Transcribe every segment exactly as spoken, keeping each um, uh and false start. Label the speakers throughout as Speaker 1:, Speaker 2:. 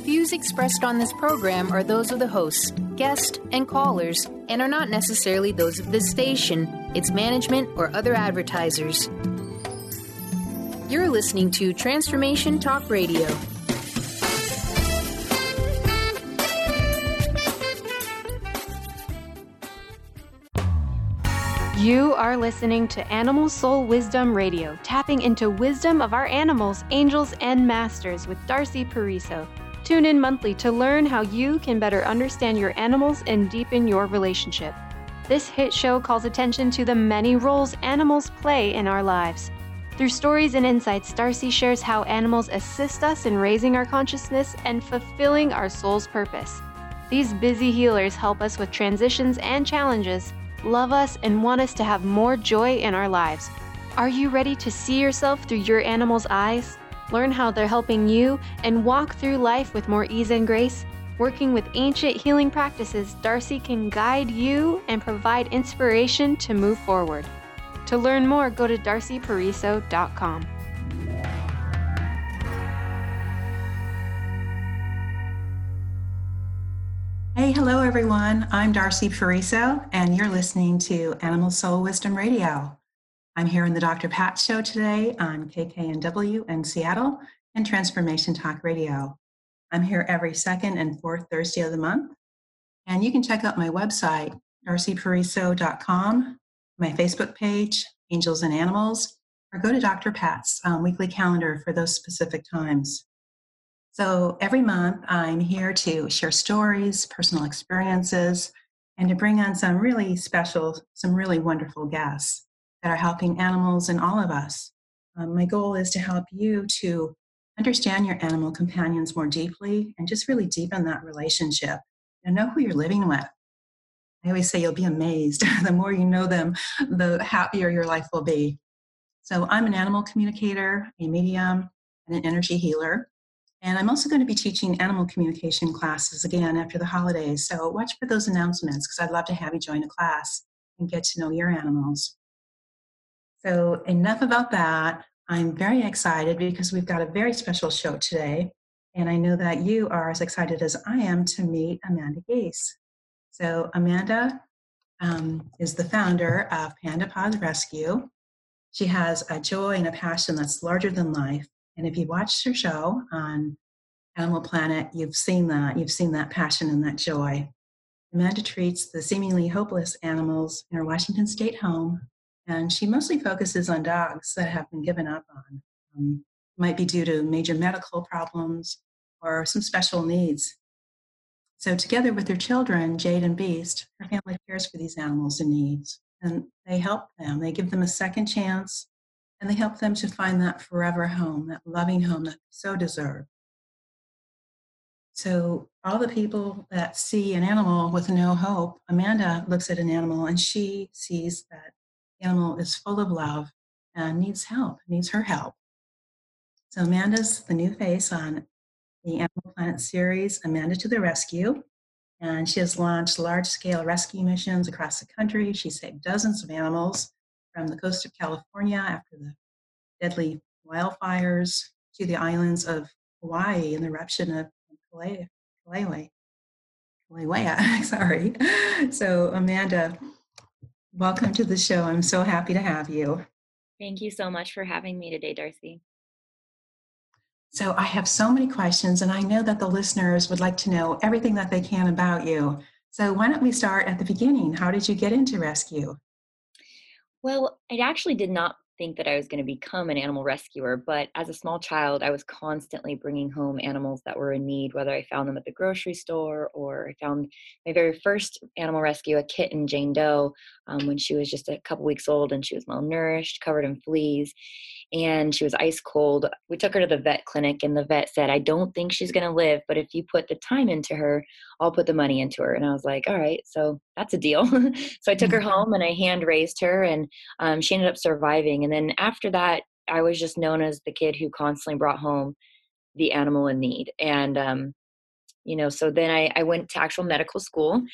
Speaker 1: views expressed on this program are those of the hosts, guests, and callers, and are not necessarily those of this station, its management, or other advertisers. You're listening to Transformation Talk Radio.
Speaker 2: You are listening to Animal Soul Wisdom Radio, tapping into wisdom of our animals, angels, and masters with Darcy Pariso. Tune in monthly to learn how you can better understand your animals and deepen your relationship. This hit show calls attention to the many roles animals play in our lives. Through stories and insights, Darcy shares how animals assist us in raising our consciousness and fulfilling our soul's purpose. These busy healers help us with transitions and challenges, love us, and want us to have more joy in our lives. Are you ready to see yourself through your animal's eyes? Learn how they're helping you and walk through life with more ease and grace? Working with ancient healing practices, Darcy can guide you and provide inspiration to move forward. To learn more, go to darcy pariso dot com.
Speaker 3: Hey, hello everyone. I'm Darcy Pariso, and you're listening to Animal Soul Wisdom Radio. I'm here in the Doctor Pat Show today on K K N W in Seattle and Transformation Talk Radio. I'm here every second and fourth Thursday of the month, and you can check out my website, darcy pariso dot com, my Facebook page, Angels and Animals, or go to Doctor Pat's um, weekly calendar for those specific times. So every month, I'm here to share stories, personal experiences, and to bring on some really special, some really wonderful guests that are helping animals and all of us. Um, my goal is to help you to understand your animal companions more deeply and just really deepen that relationship and know who you're living with. I always say you'll be amazed. The more you know them, the happier your life will be. So I'm an animal communicator, a medium, and an energy healer. And I'm also going to be teaching animal communication classes again after the holidays. So watch for those announcements because I'd love to have you join a class and get to know your animals. So enough about that. I'm very excited because we've got a very special show today. And I know that you are as excited as I am to meet Amanda Gase. So Amanda um, is the founder of Panda Paws Rescue. She has a joy and a passion that's larger than life. And if you watched her show on Animal Planet, you've seen that. You've seen that passion and that joy. Amanda treats the seemingly hopeless animals in her Washington State home, and she mostly focuses on dogs that have been given up on. Um, might be due to major medical problems or some special needs. So together with her children, Jade and Beast, her family cares for these animals in need, and they help them. They give them a second chance, and they help them to find that forever home, that loving home that they so deserve. So all the people that see an animal with no hope, Amanda looks at an animal and she sees that the animal is full of love and needs help, needs her help. So Amanda's the new face on the Animal Planet series, Amanda to the Rescue. And she has launched large-scale rescue missions across the country. She saved dozens of animals from the coast of California after the deadly wildfires to the islands of Hawaii and the eruption of Kilauea. Kilauea. Kilauea, sorry. So Amanda, welcome to the show. I'm so happy to have you.
Speaker 4: Thank you so much for having me today, Darcy.
Speaker 3: So I have so many questions, and I know that the listeners would like to know everything that they can about you. So why don't we start at the beginning? How did you get into rescue?
Speaker 4: Well, I actually did not think that I was going to become an animal rescuer, but as a small child, I was constantly bringing home animals that were in need, whether I found them at the grocery store or I found my very first animal rescue, a kitten, Jane Doe, um, when she was just a couple weeks old and she was malnourished, covered in fleas, and she was ice cold. We took her to the vet clinic and the vet said, I don't think she's going to live, but if you put the time into her, I'll put the money into her. And I was like, all right, so that's a deal. So I took her home and I hand raised her, and um, she ended up surviving. And then after that, I was just known as the kid who constantly brought home the animal in need. And, um, you know, so then I, I went to actual medical school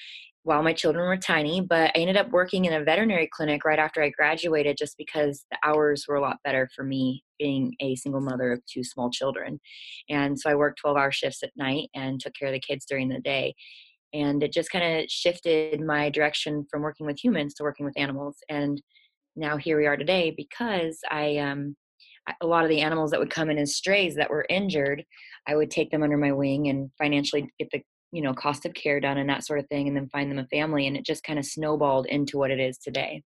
Speaker 4: while my children were tiny, but I ended up working in a veterinary clinic right after I graduated just because the hours were a lot better for me being a single mother of two small children. And so I worked twelve hour shifts at night and took care of the kids during the day. And it just kind of shifted my direction from working with humans to working with animals. And now here we are today because I, um, I- a lot of the animals that would come in as strays that were injured, I would take them under my wing and financially get the, you know, cost of care done and that sort of thing, and then find them a family. And it just kind of snowballed into what it is today.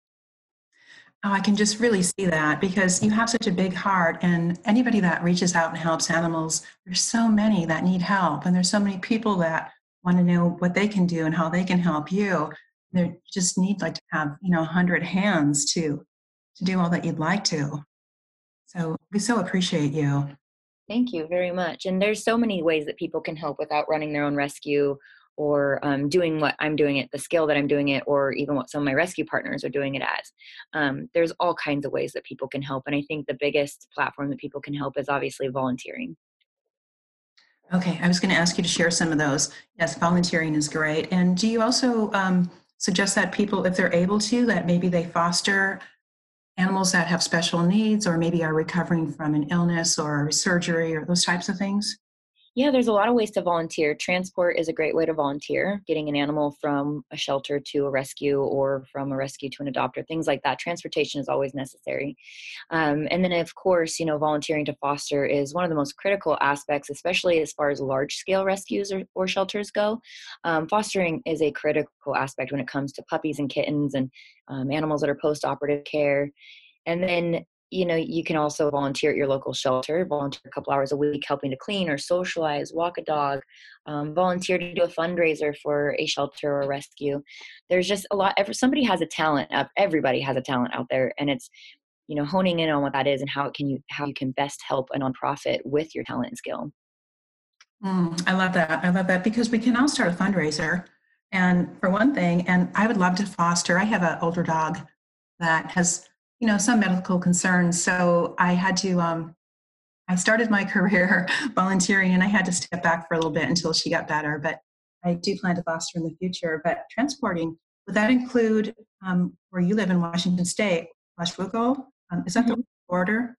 Speaker 3: Oh, I can just really see that because you have such a big heart, and anybody that reaches out and helps animals, there's so many that need help, and there's so many people that want to know what they can do and how they can help you. They just need like to have, you know, a hundred hands to to do all that you'd like to. So we so appreciate you.
Speaker 4: Thank you very much. And there's so many ways that people can help without running their own rescue or um, doing what I'm doing at the scale that I'm doing it, or even what some of my rescue partners are doing it as. Um, there's all kinds of ways that people can help. And I think the biggest platform that people can help is obviously volunteering.
Speaker 3: Okay, I was going to ask you to share some of those. Yes, volunteering is great. And do you also um, suggest that people, if they're able to, that maybe they foster animals that have special needs or maybe are recovering from an illness or surgery or those types of things?
Speaker 4: Yeah, there's a lot of ways to volunteer. Transport is a great way to volunteer, getting an animal from a shelter to a rescue or from a rescue to an adopter, things like that. Transportation is always necessary. Um, and then, of course, you know, volunteering to foster is one of the most critical aspects, especially as far as large scale rescues or, or shelters go. Um, fostering is a critical aspect when it comes to puppies and kittens and um, animals that are post operative care. And then, you know, you can also volunteer at your local shelter, volunteer a couple hours a week helping to clean or socialize, walk a dog, um, volunteer to do a fundraiser for a shelter or a rescue. There's just a lot, every, somebody has a talent, up, everybody has a talent out there. And it's, you know, honing in on what that is and how it can you, how you can best help a nonprofit with your talent and skill.
Speaker 3: Mm, I love that. I love that because we can all start a fundraiser. And for one thing, and I would love to foster, I have an older dog that has, you know, some medical concerns. So I had to, um, I started my career volunteering and I had to step back for a little bit until she got better. But I do plan to foster in the future. But transporting, would that include um, where you live in Washington State, Washougal? Um, is that the border?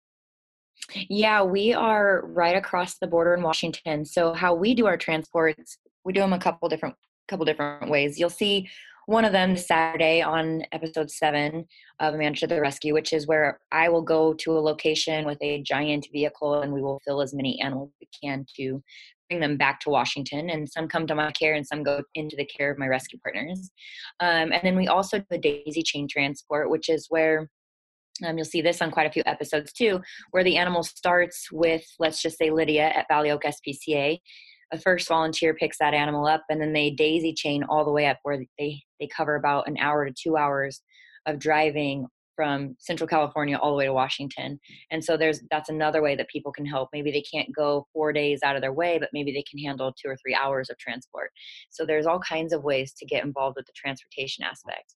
Speaker 4: Yeah, we are right across the border in Washington. So how we do our transports, we do them a couple different couple different ways. You'll see one of them this Saturday on episode seven of Manage the Rescue, which is where I will go to a location with a giant vehicle and we will fill as many animals as we can to bring them back to Washington. And some come to my care and some go into the care of my rescue partners. Um, and then we also do a daisy chain transport, which is where Um, you'll see this on quite a few episodes too, where the animal starts with, let's just say, Lydia at Valley Oak S P C A. A first volunteer picks that animal up, and then they daisy chain all the way up where they, they cover about an hour to two hours of driving from Central California all the way to Washington. And so there's that's another way that people can help. Maybe they can't go four days out of their way, but maybe they can handle two or three hours of transport. So there's all kinds of ways to get involved with the transportation aspect.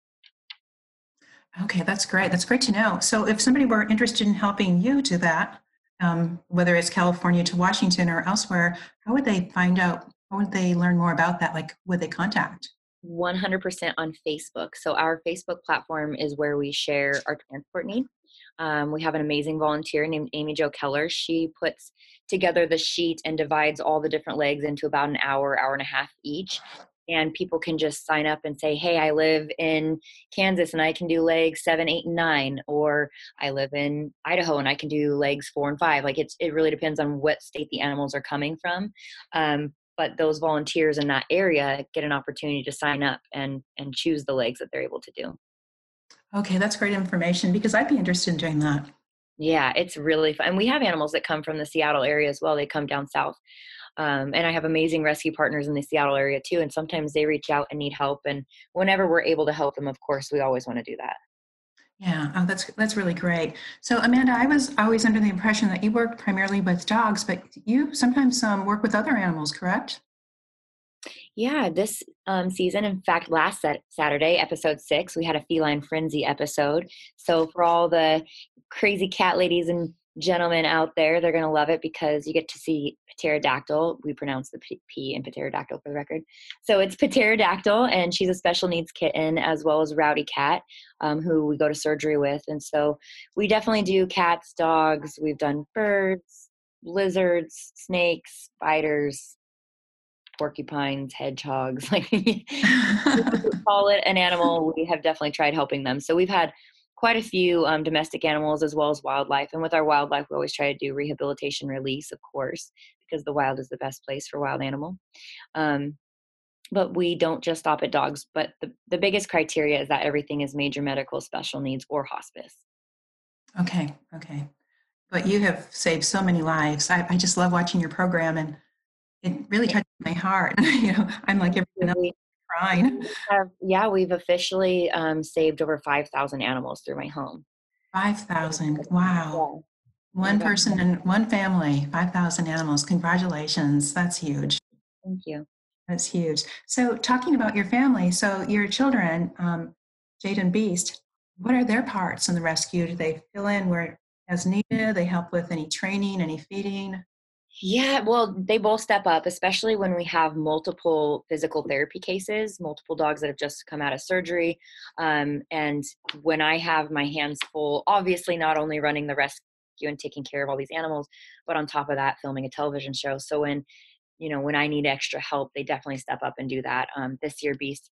Speaker 3: Okay, that's great. That's great to know. So if somebody were interested in helping you do that, um, whether it's California to Washington or elsewhere, how would they find out? How would they learn more about that? Like, would they contact?
Speaker 4: one hundred percent on Facebook. So our Facebook platform is where we share our transport needs. Um, we have an amazing volunteer named Amy Jo Keller. She puts together the sheet and divides all the different legs into about an hour, hour and a half each. And people can just sign up and say, hey, I live in Kansas and I can do legs seven, eight, and nine, or I live in Idaho and I can do legs four and five. Like it's, it really depends on what state the animals are coming from. Um, but those volunteers in that area get an opportunity to sign up and, and choose the legs that they're able to do.
Speaker 3: Okay, that's great information because I'd be interested in doing that.
Speaker 4: Yeah, it's really fun. And we have animals that come from the Seattle area as well. They come down south. Um, and I have amazing rescue partners in the Seattle area too. And sometimes they reach out and need help. And whenever we're able to help them, of course, we always want to do that.
Speaker 3: Yeah, oh, that's that's really great. So Amanda, I was always under the impression that you work primarily with dogs, but you sometimes um, work with other animals, correct?
Speaker 4: Yeah, this um, season, in fact, last sat- Saturday, episode six, we had a feline frenzy episode. So for all the crazy cat ladies and gentlemen out there, they're going to love it because you get to see pterodactyl. We pronounce the P, P in pterodactyl for the record. So it's pterodactyl, and she's a special needs kitten, as well as Rowdy Cat, um, who we go to surgery with. And so we definitely do cats, dogs. We've done birds, lizards, snakes, spiders, porcupines, hedgehogs. Like, call it an animal, we have definitely tried helping them. So we've had quite a few um, domestic animals as well as wildlife. And with our wildlife, we always try to do rehabilitation release, of course, because the wild is the best place for wild animal. Um, but we don't just stop at dogs. But the, the biggest criteria is that everything is major medical, special needs, or hospice.
Speaker 3: Okay, okay. But you have saved so many lives. I, I just love watching your program, and it really touches my heart. You know, I'm like everyone else, crying.
Speaker 4: We have, yeah, we've officially um, saved over five thousand animals through my home.
Speaker 3: five thousand. Wow. Yeah. One
Speaker 4: yeah.
Speaker 3: person and one family, five thousand animals. Congratulations. That's huge.
Speaker 4: Thank you.
Speaker 3: That's huge. So talking about your family, so your children, um, Jade and Beast, what are their parts in the rescue? Do they fill in where as needed? They help with any training, any feeding?
Speaker 4: Yeah, well, they both step up, especially when we have multiple physical therapy cases, multiple dogs that have just come out of surgery. Um, and when I have my hands full, obviously not only running the rescue and taking care of all these animals, but on top of that, filming a television show. So when, you know, when I need extra help, they definitely step up and do that. Um, this year, Beast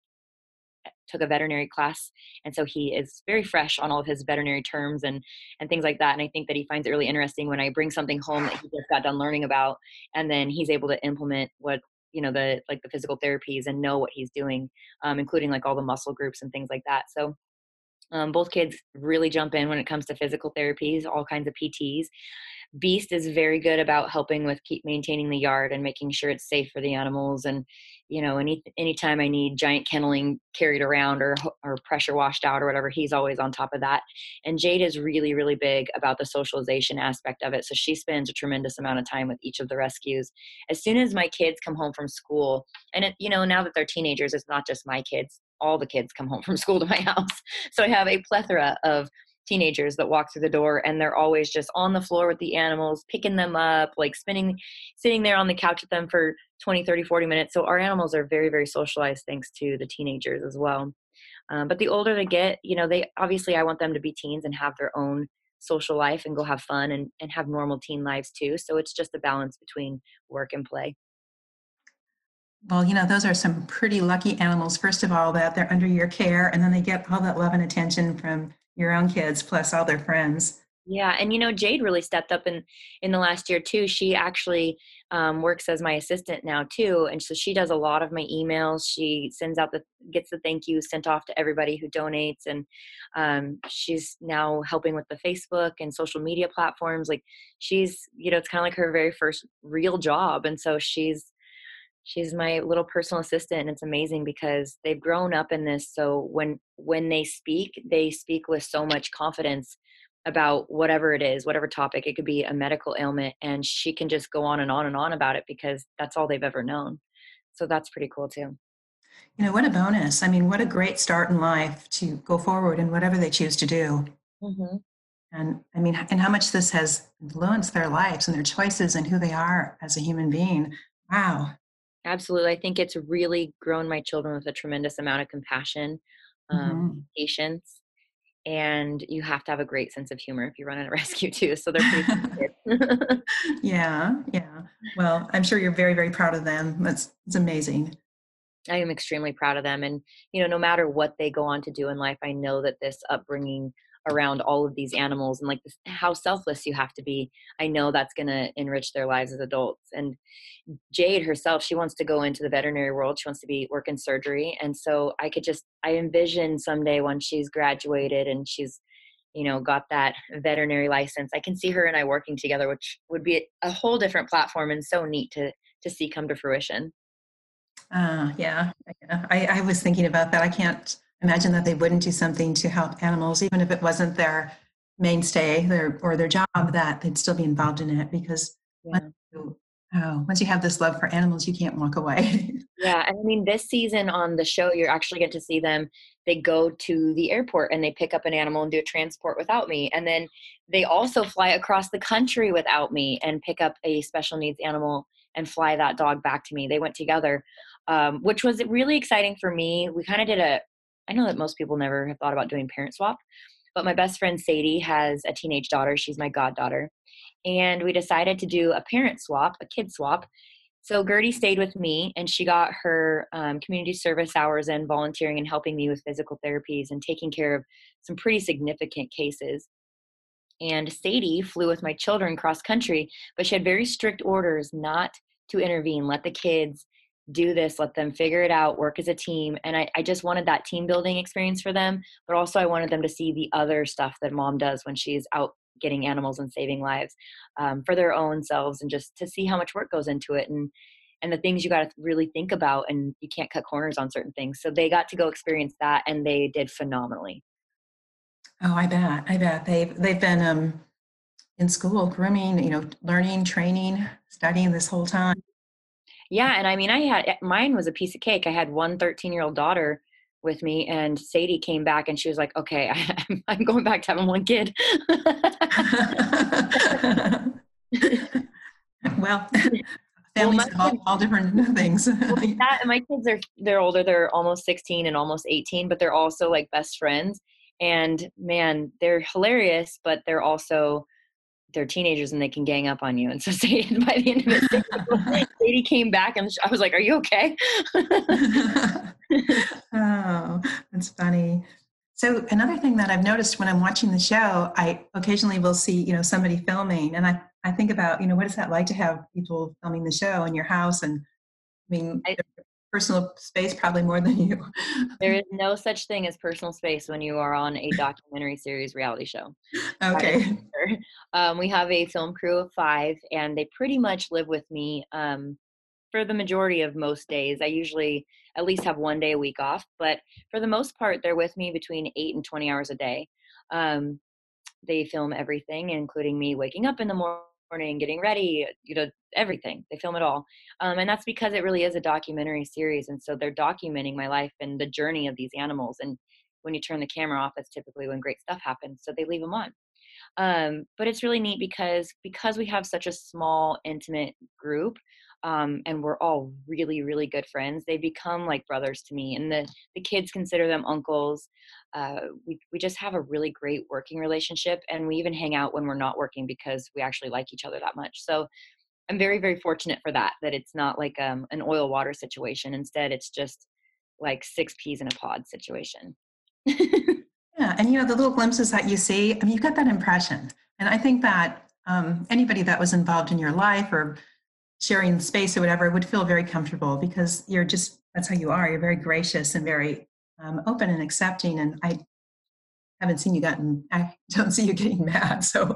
Speaker 4: took a veterinary class, and so he is very fresh on all of his veterinary terms and and things like that. And I think that he finds it really interesting when I bring something home that he just got done learning about, and then he's able to implement what, you know, the like the physical therapies and know what he's doing, um, including like all the muscle groups and things like that. So um, both kids really jump in when it comes to physical therapies, all kinds of P Ts. Beast is very good about helping with keep maintaining the yard and making sure it's safe for the animals. And, you know, any anytime I need giant kenneling carried around or or pressure washed out or whatever, he's always on top of that. And Jade is really, really big about the socialization aspect of it. So she spends a tremendous amount of time with each of the rescues. As soon as my kids come home from school, and it, you know, now that they're teenagers, it's not just my kids. All the kids come home from school to my house. So I have a plethora of teenagers that walk through the door, and they're always just on the floor with the animals, picking them up, like spinning, sitting there on the couch with them for twenty, thirty, forty minutes. So our animals are very, very socialized thanks to the teenagers as well. Um, but the older they get, you know, they obviously, I want them to be teens and have their own social life and go have fun and, and have normal teen lives too. So it's just a balance between work and play.
Speaker 3: Well, you know, those are some pretty lucky animals, first of all, that they're under your care, and then they get all that love and attention from your own kids, plus all their friends.
Speaker 4: Yeah. And, you know, Jade really stepped up in, in the last year too. She actually um, works as my assistant now too. And so she does a lot of my emails. She sends out the, gets the thank you sent off to everybody who donates. And um, she's now helping with the Facebook and social media platforms. Like she's, you know, it's kind of like her very first real job. And so she's, She's my little personal assistant, and it's amazing because they've grown up in this. So when when they speak, they speak with so much confidence about whatever it is, whatever topic. It could be a medical ailment, and she can just go on and on and on about it because that's all they've ever known. So that's pretty cool too.
Speaker 3: You know, what a bonus. I mean, what a great start in life to go forward in whatever they choose to do.
Speaker 4: Mm-hmm.
Speaker 3: And I mean, and how much this has influenced their lives and their choices and who they are as a human being. Wow.
Speaker 4: Absolutely. I think it's really grown my children with a tremendous amount of compassion, um, mm-hmm. patience, and you have to have a great sense of humor if you run a rescue too. So they're pretty good.
Speaker 3: Yeah, yeah. Well, I'm sure you're very, very proud of them. That's it's amazing.
Speaker 4: I am extremely proud of them. And, you know, no matter what they go on to do in life, I know that this upbringing around all of these animals and like this, how selfless you have to be, I know that's going to enrich their lives as adults. And Jade herself, she wants to go into the veterinary world. She wants to be work in surgery. And so I could just, I envision someday when she's graduated and she's, you know, got that veterinary license, I can see her and I working together, which would be a whole different platform and so neat to, to see come to fruition.
Speaker 3: Uh, yeah, yeah. I, I was thinking about that. I can't imagine that they wouldn't do something to help animals, even if it wasn't their mainstay their, or their job, that they'd still be involved in it because yeah. once, you, oh, once you have this love for animals, you can't walk away.
Speaker 4: Yeah, and I mean, this season on the show, you're actually get to see them. They go to the airport and they pick up an animal and do a transport without me. And then they also fly across the country without me and pick up a special needs animal and fly that dog back to me. They went together, um, which was really exciting for me. We kind of did a, I know that most people never have thought about doing parent swap, but my best friend Sadie has a teenage daughter. She's my goddaughter. And we decided to do a parent swap, a kid swap. So Gertie stayed with me, and she got her um, community service hours in volunteering and helping me with physical therapies and taking care of some pretty significant cases. And Sadie flew with my children cross country, but she had very strict orders not to intervene, let the kids do this, let them figure it out, work as a team. And I, I just wanted that team building experience for them, but also I wanted them to see the other stuff that mom does when she's out getting animals and saving lives, um, for their own selves, and just to see how much work goes into it, and and the things you got to really think about, and you can't cut corners on certain things. So they got to go experience that, and they did phenomenally.
Speaker 3: Oh, I bet. I bet they've they've been um, in school, grooming, you know, learning, training, studying this whole time.
Speaker 4: Yeah, and I mean, I had mine was a piece of cake. I had one thirteen-year-old daughter with me, and Sadie came back and she was like, okay, I, I'm, I'm going back to having one kid.
Speaker 3: Well,
Speaker 4: Well,
Speaker 3: families
Speaker 4: my
Speaker 3: have all,
Speaker 4: kids,
Speaker 3: all different things.
Speaker 4: well, that, and my kids are they're older. They're almost sixteen and almost eighteen, but they're also like best friends. And man, they're hilarious, but they're also they're teenagers and they can gang up on you. And so Sadie, by the end of it, Sadie, Sadie came back and I was like, "Are you okay?"
Speaker 3: Oh, that's funny. So another thing that I've noticed when I'm watching the show, I occasionally will see, you know, somebody filming, and I, I think about, you know, what is that like to have people filming the show in your house? And I mean,
Speaker 4: I,
Speaker 3: their personal space probably more than you.
Speaker 4: there is no such thing as personal space when you are on a documentary series reality show. That is
Speaker 3: Okay.
Speaker 4: for sure. Um, we have a film crew of five, and they pretty much live with me um, for the majority of most days. I usually at least have one day a week off, but for the most part, they're with me between eight and twenty hours a day. Um, they film everything, including me waking up in the morning, getting ready, you know, everything. They film it all. Um, and that's because it really is a documentary series. And so they're documenting my life and the journey of these animals. And when you turn the camera off, that's typically when great stuff happens. So they leave them on. Um, but it's really neat because because we have such a small, intimate group, um, and we're all really, really good friends. They become like brothers to me, and the the kids consider them uncles. Uh, we we just have a really great working relationship, and we even hang out when we're not working because we actually like each other that much. So I'm very, very fortunate for that. That it's not like um, an oil water situation. Instead, it's just like six peas in a pod situation.
Speaker 3: Yeah, and you know, the little glimpses that you see, I mean, you get that impression. And I think that um, anybody that was involved in your life or sharing space or whatever would feel very comfortable because you're just, that's how you are. You're very gracious and very um, open and accepting. And I haven't seen you gotten, I don't see you getting mad. So,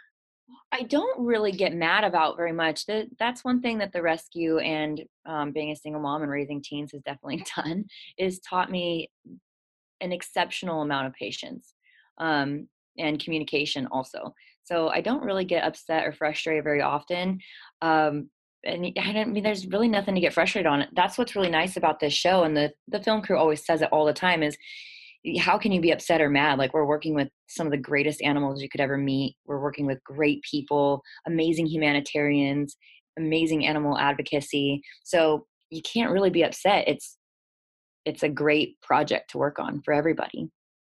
Speaker 4: I don't really get mad about very much. That that's one thing that the rescue and um, being a single mom and raising teens has definitely done is taught me an exceptional amount of patience um, and communication also. So I don't really get upset or frustrated very often. Um, and I don't I mean there's really nothing to get frustrated on. That's what's really nice about this show, and the the film crew always says it all the time is how can you be upset or mad? Like we're working with some of the greatest animals you could ever meet. We're working with great people, amazing humanitarians, amazing animal advocacy. So you can't really be upset. It's it's a great project to work on for everybody.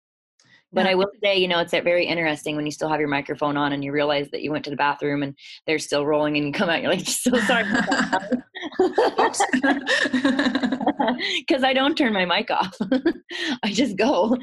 Speaker 4: But
Speaker 3: yeah.
Speaker 4: I will say, you know, it's very interesting when you still have your microphone on and you realize that you went to the bathroom and they're still rolling and you come out, you're like, so sorry about that. Because I don't turn my mic off. I just go.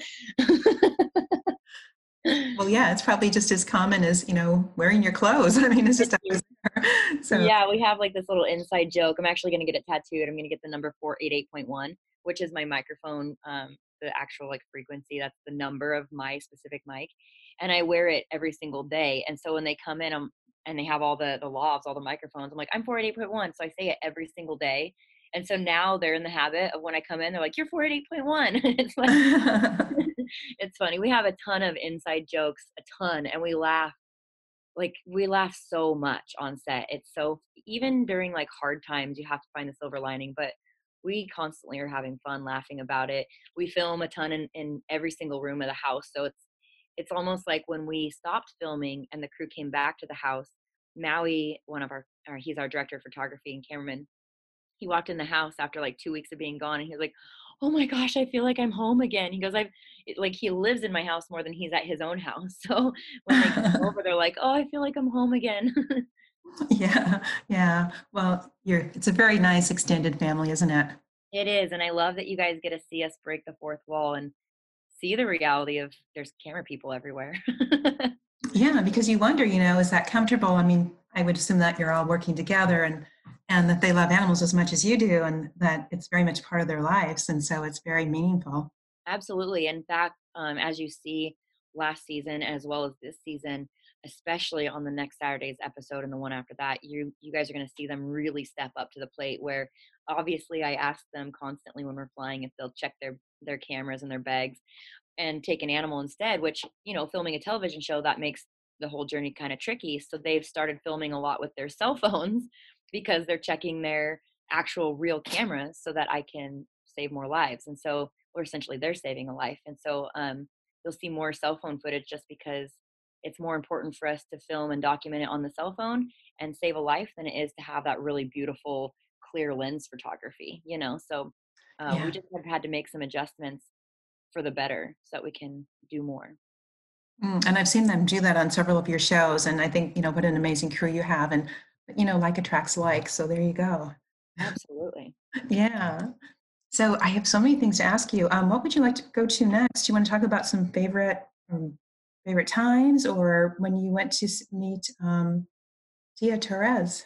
Speaker 3: Well, yeah, it's probably just as common as, you know, wearing your clothes. I mean, it's just always there. So,
Speaker 4: Yeah, we have like this little inside joke. I'm actually going to get it tattooed. I'm going to get the number four eighty-eight point one, which is my microphone, um, the actual like frequency. That's the number of my specific mic. And I wear it every single day. And so when they come in um, and they have all the, the lavs, all the microphones, I'm like, I'm four eighty-eight point one. So I say it every single day. And so now they're in the habit of when I come in, they're like, you're four eighty-eight point one. It's like, it's funny. We have a ton of inside jokes, a ton, and we laugh like we laugh so much on set. It's so even during like hard times, you have to find the silver lining. But we constantly are having fun laughing about it. We film a ton in, in every single room of the house. So it's, it's almost like when we stopped filming and the crew came back to the house, Maui, one of our, or he's our director of photography and cameraman, he walked in the house after like two weeks of being gone, and he was like, oh my gosh, I feel like I'm home again. He goes, I've it, like, he lives in my house more than he's at his own house. So when they come over, they're like, oh, I feel like I'm home again.
Speaker 3: Yeah, yeah. Well, you're, it's a very nice extended family, isn't it?
Speaker 4: It is. And I love that you guys get to see us break the fourth wall and see the reality of there's camera people everywhere.
Speaker 3: Yeah, because you wonder, you know, is that comfortable? I mean, I would assume that you're all working together and and that they love animals as much as you do, and that it's very much part of their lives, and so it's very meaningful.
Speaker 4: Absolutely. In fact, um, as you see last season as well as this season, especially on the next Saturday's episode and the one after that, you you guys are going to see them really step up to the plate. Where obviously I ask them constantly when we're flying if they'll check their their cameras and their bags and take an animal instead. Which, you know, filming a television show, that makes the whole journey kind of tricky. So they've started filming a lot with their cell phones because they're checking their actual real cameras so that I can save more lives. And so, or essentially they're saving a life. And so um, you'll see more cell phone footage just because it's more important for us to film and document it on the cell phone and save a life than it is to have that really beautiful clear lens photography, you know? So uh, we
Speaker 3: Yeah.
Speaker 4: just have had to make some adjustments for the better so that we can do more.
Speaker 3: Mm, and I've seen them do that on several of your shows, and I think, you know, what an amazing crew you have, and, you know, like attracts like, so there you go.
Speaker 4: Absolutely.
Speaker 3: Yeah. So I have so many things to ask you. Um, what would you like to go to next? Do you want to talk about some favorite um, favorite times, or when you went to s- meet um, Tia Torres?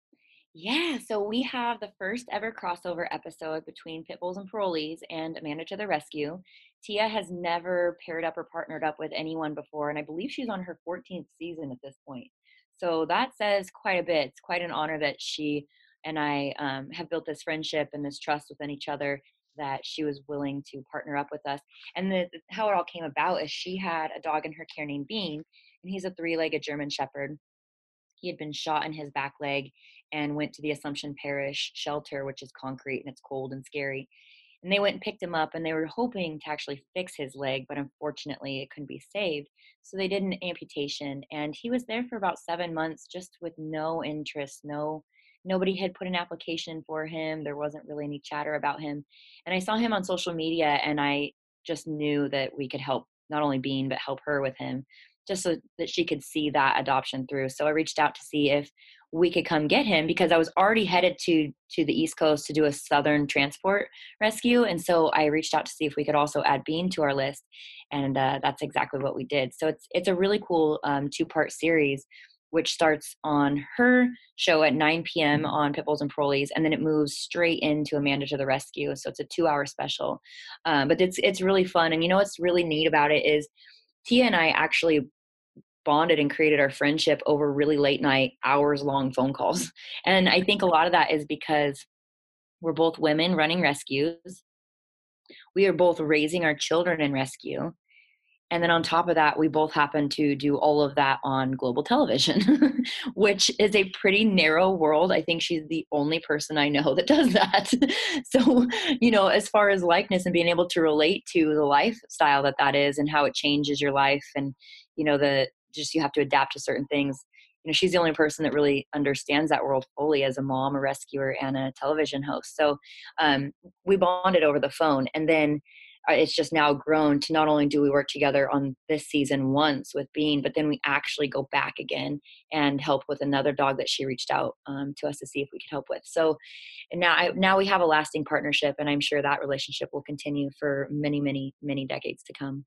Speaker 4: Yeah, so we have the first ever crossover episode between Pit Bulls and Parolees and Amanda to the Rescue. Tia has never paired up or partnered up with anyone before, and I believe she's on her fourteenth season at this point. So that says quite a bit. It's quite an honor that she and I um, have built this friendship and this trust within each other, that she was willing to partner up with us. And the, how it all came about is she had a dog in her care named Bean, and he's a three-legged German Shepherd. He had been shot in his back leg and went to the Assumption Parish shelter, which is concrete and it's cold and scary. And they went and picked him up, and they were hoping to actually fix his leg, but unfortunately it couldn't be saved. So they did an amputation, and he was there for about seven months just with no interest. No, nobody had put an application for him. There wasn't really any chatter about him. And I saw him on social media, and I just knew that we could help not only Bean, but help her with him, just so that she could see that adoption through. So I reached out to see if we could come get him, because I was already headed to to the East Coast to do a Southern transport rescue. And so I reached out to see if we could also add Bean to our list. And uh, that's exactly what we did. So it's it's a really cool um, two-part series, which starts on her show at nine p.m. on Pit Bulls and Parolees, and then it moves straight into Amanda to the Rescue. So it's a two-hour special. Um, but it's it's really fun. And you know what's really neat about it is Tia and I actually bonded and created our friendship over really late night, hours long phone calls. And I think a lot of that is because we're both women running rescues. We are both raising our children in rescue. And then on top of that, we both happen to do all of that on global television, which is a pretty narrow world. I think she's the only person I know that does that. So, you know, as far as likeness and being able to relate to the lifestyle that that is and how it changes your life, and, you know, the just you have to adapt to certain things. You know, she's the only person that really understands that world fully as a mom, a rescuer, and a television host. So um, we bonded over the phone. And then uh, it's just now grown to not only do we work together on this season once with Bean, but then we actually go back again and help with another dog that she reached out um, to us to see if we could help with. So and now, I, now we have a lasting partnership, and I'm sure that relationship will continue for many, many, many decades to come.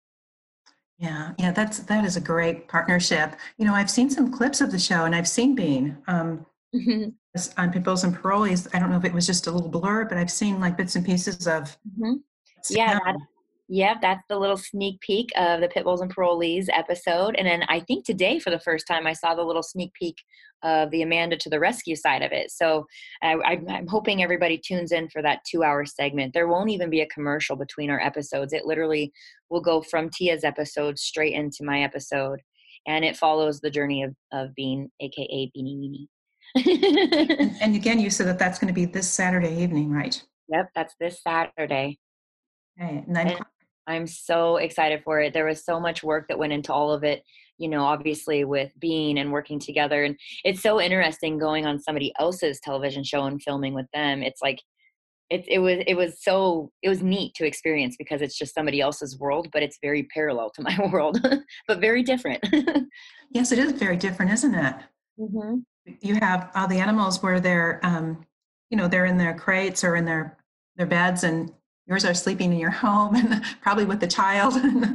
Speaker 3: Yeah, yeah, that's that is a great partnership. You know, I've seen some clips of the show, and I've seen Bean um,
Speaker 4: Mm-hmm.
Speaker 3: on Pit Bulls and Parolees. I don't know if it was just a little blur, but I've seen like bits and pieces of
Speaker 4: Mm-hmm. Yeah,
Speaker 3: him.
Speaker 4: that, yeah, that's the little sneak peek of the Pit Bulls and Parolees episode. And then I think today, for the first time, I saw the little sneak peek of the Amanda to the Rescue side of it. So I, I, I'm hoping everybody tunes in for that two-hour segment. There won't even be a commercial between our episodes. It literally will go from Tia's episode straight into my episode, and it follows the journey of, of Bean, a k a. Beanie Weenie.
Speaker 3: And, and again, you said that that's going to be this Saturday evening, right?
Speaker 4: Yep, that's this Saturday.
Speaker 3: Okay, nine
Speaker 4: And
Speaker 3: o'clock.
Speaker 4: I'm so excited for it. There was so much work that went into all of it, you know, obviously with Bean and working together. And it's so interesting going on somebody else's television show and filming with them. It's like it it was it was so it was neat to experience because it's just somebody else's world, but it's very parallel to my world, but very different.
Speaker 3: Yes, it is very different, isn't it?
Speaker 4: hmm
Speaker 3: You have all the animals where they're, um, you know, they're in their crates or in their their beds, and yours are sleeping in your home and probably with the child.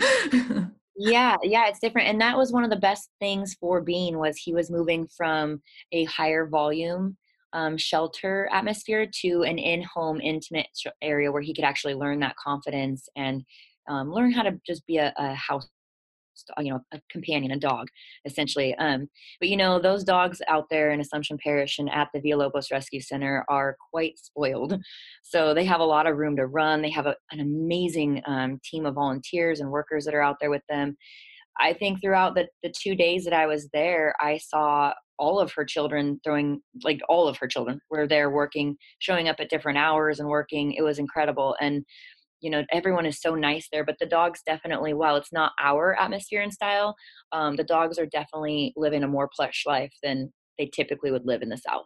Speaker 4: Yeah, yeah, it's different. And that was one of the best things for Bean was he was moving from a higher volume um, shelter atmosphere to an in-home intimate sh- area where he could actually learn that confidence and um, learn how to just be a, a house, you know, a companion, a dog, essentially. Um, but you know, those dogs out there in Assumption Parish and at the Villalobos Rescue Center are quite spoiled. So they have a lot of room to run. They have a, an amazing um, team of volunteers and workers that are out there with them. I think throughout the, the two days that I was there, I saw all of her children throwing, like all of her children were there working, showing up at different hours and working. It was incredible. And you know, everyone is so nice there, but the dogs definitely, while it's not our atmosphere and style, um, the dogs are definitely living a more plush life than they typically would live in the South.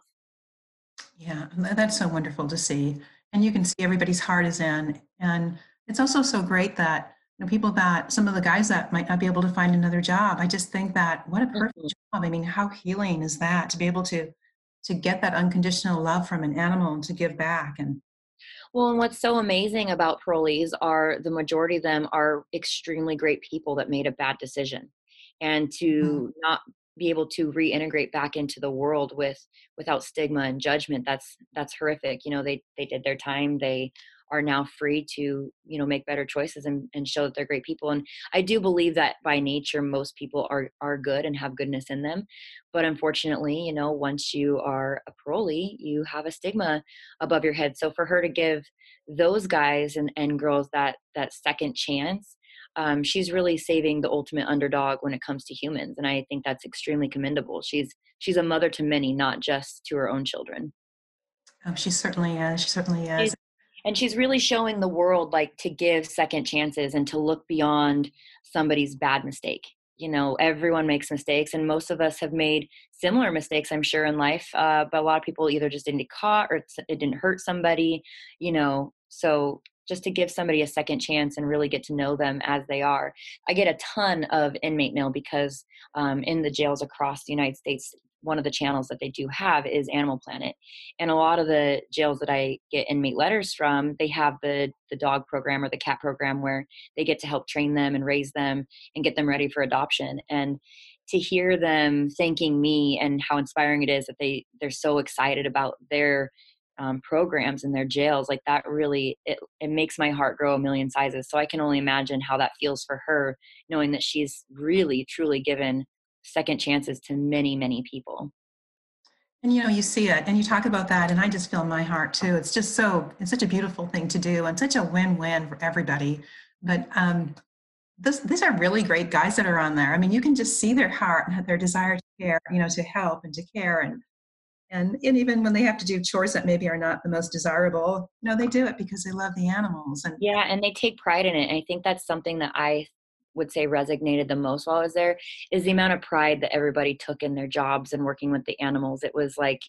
Speaker 3: Yeah, and that's so wonderful to see. And you can see everybody's heart is in. And it's also so great that, you know, people that some of the guys that might not be able to find another job, I just think that what a perfect
Speaker 4: Mhm.
Speaker 3: job. I mean, how healing is that to be able to to get that unconditional love from an animal and to give back. And
Speaker 4: Well, and what's so amazing about parolees are the majority of them are extremely great people that made a bad decision. And
Speaker 3: mm,
Speaker 4: to not be able to reintegrate back into the world with without stigma and judgment, that's that's horrific. You know, they they did their time. They are now free to, you know, make better choices and, and show that they're great people. And I do believe that by nature most people are are good and have goodness in them. But unfortunately, you know, once you are a parolee, you have a stigma above your head. So for her to give those guys and, and girls that that second chance, um, she's really saving the ultimate underdog when it comes to humans. And I think that's extremely commendable. She's she's a mother to many, not just to her own children.
Speaker 3: oh, she certainly is. She certainly is.
Speaker 4: She's, and she's really showing the world like to give second chances and to look beyond somebody's bad mistake. You know, everyone makes mistakes, and most of us have made similar mistakes, I'm sure, in life. Uh, but a lot of people either just didn't get caught or it's- it didn't hurt somebody, you know. So just to give somebody a second chance and really get to know them as they are. I get a ton of inmate mail because um, in the jails across the United States, one of the channels that they do have is Animal Planet. And a lot of the jails that I get inmate letters from, they have the the dog program or the cat program where they get to help train them and raise them and get them ready for adoption. And to hear them thanking me and how inspiring it is that they they're so excited about their um, programs in their jails, like that really it, it makes my heart grow a million sizes. So I can only imagine how that feels for her, knowing that she's really truly given second chances to many many people.
Speaker 3: And you know, you see it and you talk about that, and I just feel in my heart too. It's just so, it's such a beautiful thing to do and such a win win for everybody. But um, this, these are really great guys that are on there. I mean, you can just see their heart and their desire to care, you know, to help and to care. And, and, and even when they have to do chores that maybe are not the most desirable, you know, they do it because they love the animals. And
Speaker 4: Yeah, and they take pride in it. And I think that's something that I would say resonated the most while I was there is the amount of pride that everybody took in their jobs and working with the animals. It was like,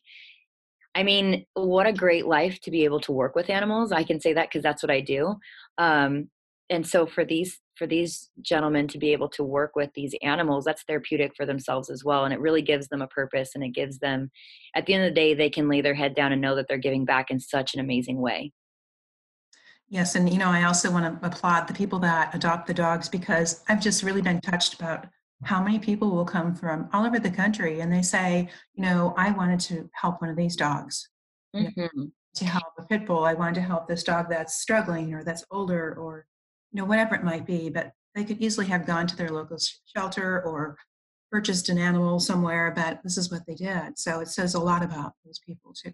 Speaker 4: I mean, what a great life to be able to work with animals. I can say that because that's what I do. Um, and so for these for these gentlemen to be able to work with these animals, that's therapeutic for themselves as well. And it really gives them a purpose and it gives them, at the end of the day, they can lay their head down and know that they're giving back in such an amazing way.
Speaker 3: yes, and you know, I also want to applaud the people that adopt the dogs because I've just really been touched about how many people will come from all over the country and they say, you know, I wanted to help one of these dogs. You know,
Speaker 4: hmm
Speaker 3: to help a pit bull, I wanted to help this dog that's struggling or that's older or you know whatever it might be. But they could easily have gone to their local sh- shelter or purchased an animal somewhere. But this is what they did. So it says a lot about those people too.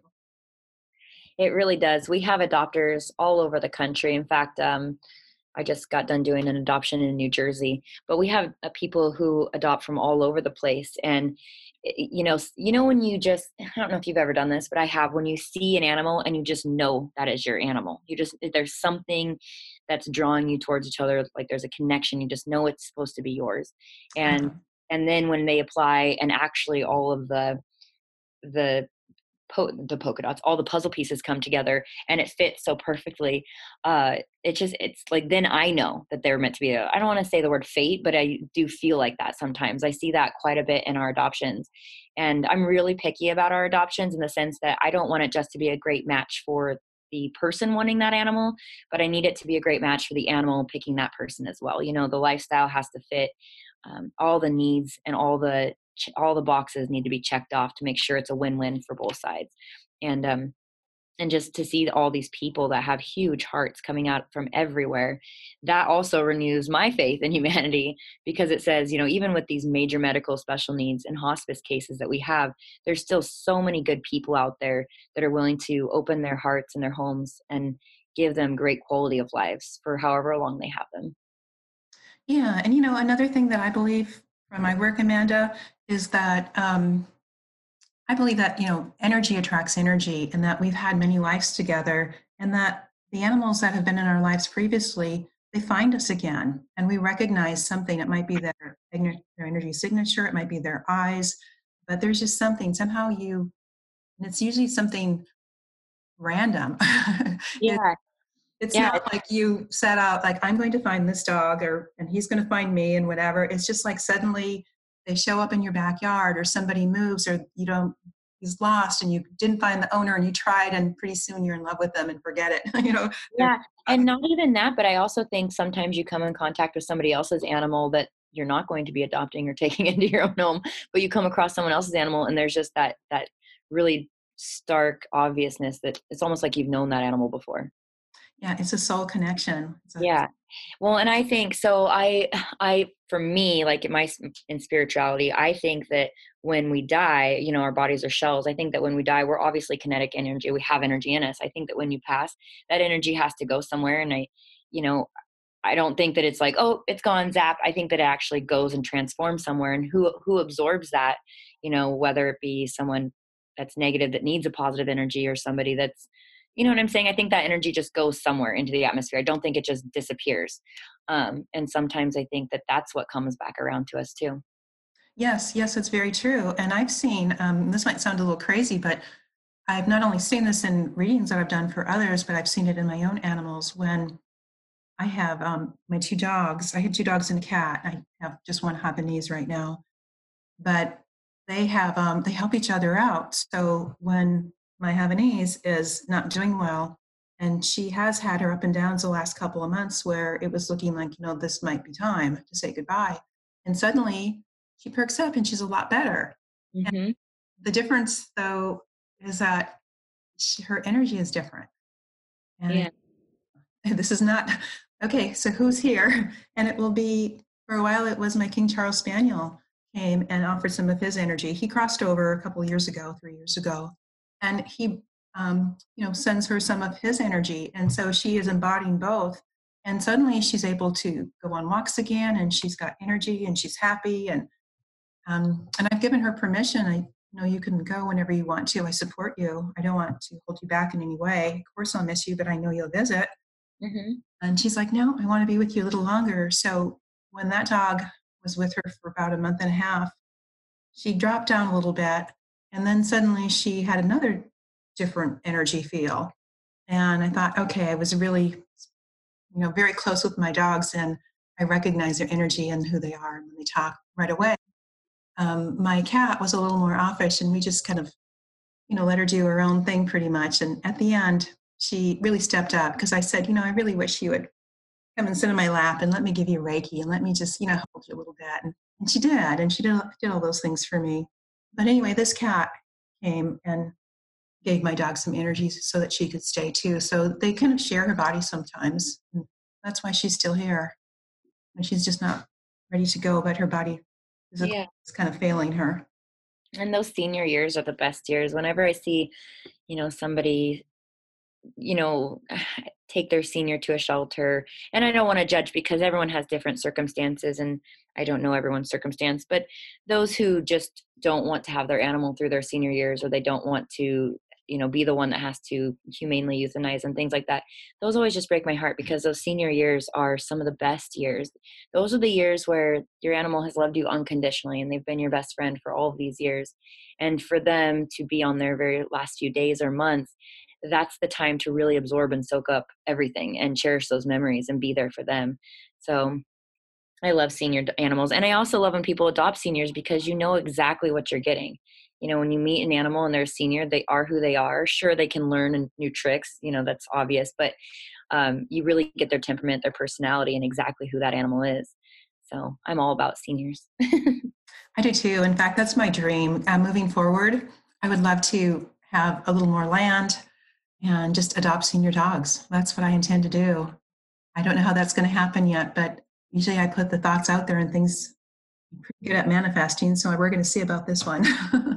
Speaker 4: It really does. We have adopters all over the country. In fact, um, I just got done doing an adoption in New Jersey, but we have uh, people who adopt from all over the place. And you know, you know, when you just, I don't know if you've ever done this, but I have, when you see an animal and you just know that is your animal, you just, there's something that's drawing you towards each other. Like there's a connection. You just know it's supposed to be yours. And, and then when they apply and actually all of the, the, po- the polka dots, all the puzzle pieces come together and it fits so perfectly. Uh, it just, it's like, then I know that they're meant to be, a, I don't want to say the word fate, but I do feel like that sometimes. I see that quite a bit in our adoptions. And I'm really picky about our adoptions in the sense that I don't want it just to be a great match for the person wanting that animal, but I need it to be a great match for the animal picking that person as well. You know, the lifestyle has to fit, um, all the needs and all the all the boxes need to be checked off to make sure it's a win-win for both sides. And um and just to see all these people that have huge hearts coming out from everywhere, that also renews my faith in humanity, because it says, you know, even with these major medical special needs and hospice cases that we have, there's still so many good people out there that are willing to open their hearts and their homes and give them great quality of lives for however long they have them.
Speaker 3: Yeah, and you know, another thing that I believe from my work, Amanda, is that um, I believe that, you know, energy attracts energy, and that we've had many lives together, and that the animals that have been in our lives previously, they find us again, and we recognize something. It might be their, their energy signature, it might be their eyes, but there's just something, somehow you, and it's usually something random. it,
Speaker 4: Yeah.
Speaker 3: It's
Speaker 4: Yeah.
Speaker 3: not like you set out, like, I'm going to find this dog, or, and he's going to find me, and whatever. It's just like suddenly they show up in your backyard, or somebody moves, or you don't, he's lost and you didn't find the owner and you tried, and pretty soon you're in love with them and forget it. you know?
Speaker 4: Yeah. And not even that, but I also think sometimes you come in contact with somebody else's animal that you're not going to be adopting or taking into your own home, but you come across someone else's animal and there's just that, that really stark obviousness that it's almost like you've known that animal before.
Speaker 3: Yeah, it's a soul connection. A,
Speaker 4: yeah. Well, and I think, so I, I, for me, like in my, in spirituality, I think that when we die, you know, our bodies are shells. I think that when we die, we're obviously kinetic energy. We have energy in us. I think that when you pass, that energy has to go somewhere. And I, you know, I don't think that it's like, oh, it's gone, zap. I think that it actually goes and transforms somewhere, and who, who absorbs that, you know, whether it be someone that's negative that needs a positive energy, or somebody that's, you know what I'm saying? I think that energy just goes somewhere into the atmosphere. I don't think it just disappears. Um, and sometimes I think that that's what comes back around to us too.
Speaker 3: Yes, yes, it's very true. And I've seen, um, this might sound a little crazy, but I've not only seen this in readings that I've done for others, but I've seen it in my own animals. When I have um, my two dogs, I have two dogs and a cat. I have just one Havanese right now, but they have, um, they help each other out. So when my Havanese is not doing well, and she has had her up and downs the last couple of months where it was looking like, you know, this might be time to say goodbye. And suddenly she perks up and she's a lot better.
Speaker 4: Mm-hmm.
Speaker 3: And the difference, though, is that she, her energy is different. And
Speaker 4: yeah.
Speaker 3: this is not, okay, so who's here? And it will be, for a while, it was my King Charles Spaniel came and offered some of his energy. He crossed over a couple of years ago, three years ago, and he, um, you know, sends her some of his energy. And so she is embodying both. And suddenly she's able to go on walks again, and she's got energy and she's happy. And um, and I've given her permission. I know you can go whenever you want to. I support you. I don't want to hold you back in any way. Of course, I'll miss you, but I know you'll visit. Mm-hmm. And she's like, no, I want to be with you a little longer. So when that dog was with her for about a month and a half, she dropped down a little bit. And then suddenly she had another different energy feel. And I thought, okay, I was really, you know, very close with my dogs, and I recognize their energy and who they are when they talk right away. Um, my cat was a little more offish, and we just kind of, you know, let her do her own thing pretty much. And at the end, she really stepped up, because I said, you know, I really wish you would come and sit in my lap and let me give you Reiki and let me just, you know, hold you a little bit. And, and she did, and she did, did all those things for me. But anyway, this cat came and gave my dog some energy so that she could stay too. So they kind of share her body sometimes. And that's why she's still here. And she's just not ready to go, but her body is yeah. kind of failing her.
Speaker 4: And those senior years are the best years. Whenever I see, you know, somebody you know, take their senior to a shelter. And I don't want to judge because everyone has different circumstances and I don't know everyone's circumstance, but those who just don't want to have their animal through their senior years, or they don't want to, you know, be the one that has to humanely euthanize and things like that. Those always just break my heart because those senior years are some of the best years. Those are the years where your animal has loved you unconditionally and they've been your best friend for all of these years. And for them to be on their very last few days or months, that's the time to really absorb and soak up everything and cherish those memories and be there for them. So I love senior animals. And I also love when people adopt seniors because you know exactly what you're getting. You know, when you meet an animal and they're a senior, they are who they are. Sure, they can learn new tricks, you know, that's obvious, but um, you really get their temperament, their personality, and exactly who that animal is. So I'm all about seniors.
Speaker 3: I do too. In fact, that's my dream. Uh, moving forward, I would love to have a little more land and just adopt senior dogs. That's what I intend to do. I don't know how that's going to happen yet, but usually I put the thoughts out there and things I'm pretty good at manifesting. So we're going to see about this one.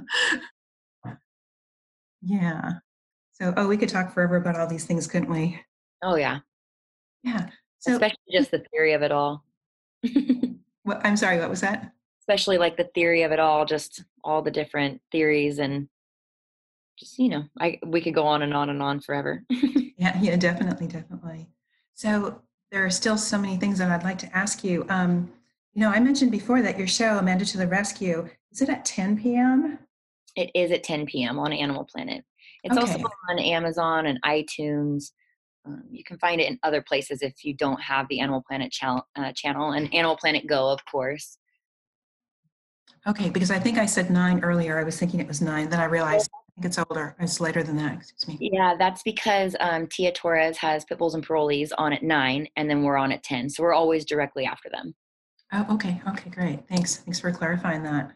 Speaker 3: Yeah. So, oh, we could talk forever about all these things, couldn't we?
Speaker 4: Oh, yeah.
Speaker 3: Yeah. So,
Speaker 4: especially just the theory of it all.
Speaker 3: what, I'm sorry, what was that?
Speaker 4: Especially like the theory of it all, just all the different theories and just, you know, I we could go on and on and on forever.
Speaker 3: Yeah, yeah, definitely, definitely. So there are still so many things that I'd like to ask you. Um, you know, I mentioned before that your show, Amanda to the Rescue, is it at ten p.m.?
Speaker 4: It is at ten p.m. on Animal Planet. It's
Speaker 3: Okay.
Speaker 4: also on Amazon and iTunes. Um, you can find it in other places if you don't have the Animal Planet channel, uh, channel and Animal Planet Go, of course.
Speaker 3: Okay, because I think I said nine earlier. I was thinking it was nine. Then I realized I think it's older. It's later than that. Excuse me.
Speaker 4: Yeah, that's because um, Tia Torres has Pit Bulls and Parolees on at nine, and then we're on at ten. So we're always directly after them.
Speaker 3: Oh, okay. Okay, great. Thanks. Thanks for clarifying that.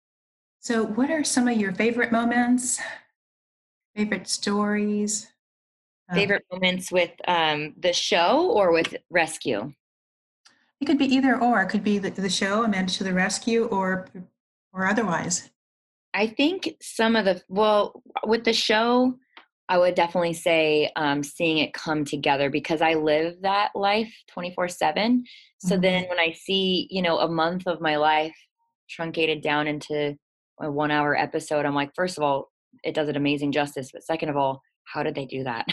Speaker 3: So what are some of your favorite moments, favorite stories? Uh,
Speaker 4: Favorite moments with um, the show or with Rescue?
Speaker 3: It could be either or. It could be the, the show, Amanda to the Rescue, or or otherwise.
Speaker 4: I think some of the, well, with the show, I would definitely say um, seeing it come together because I live that life twenty-four seven. So
Speaker 3: Mhm.
Speaker 4: then when I see, you know, a month of my life truncated down into a one hour episode, I'm like, first of all, it does it amazing justice. But second of all, how did they do that?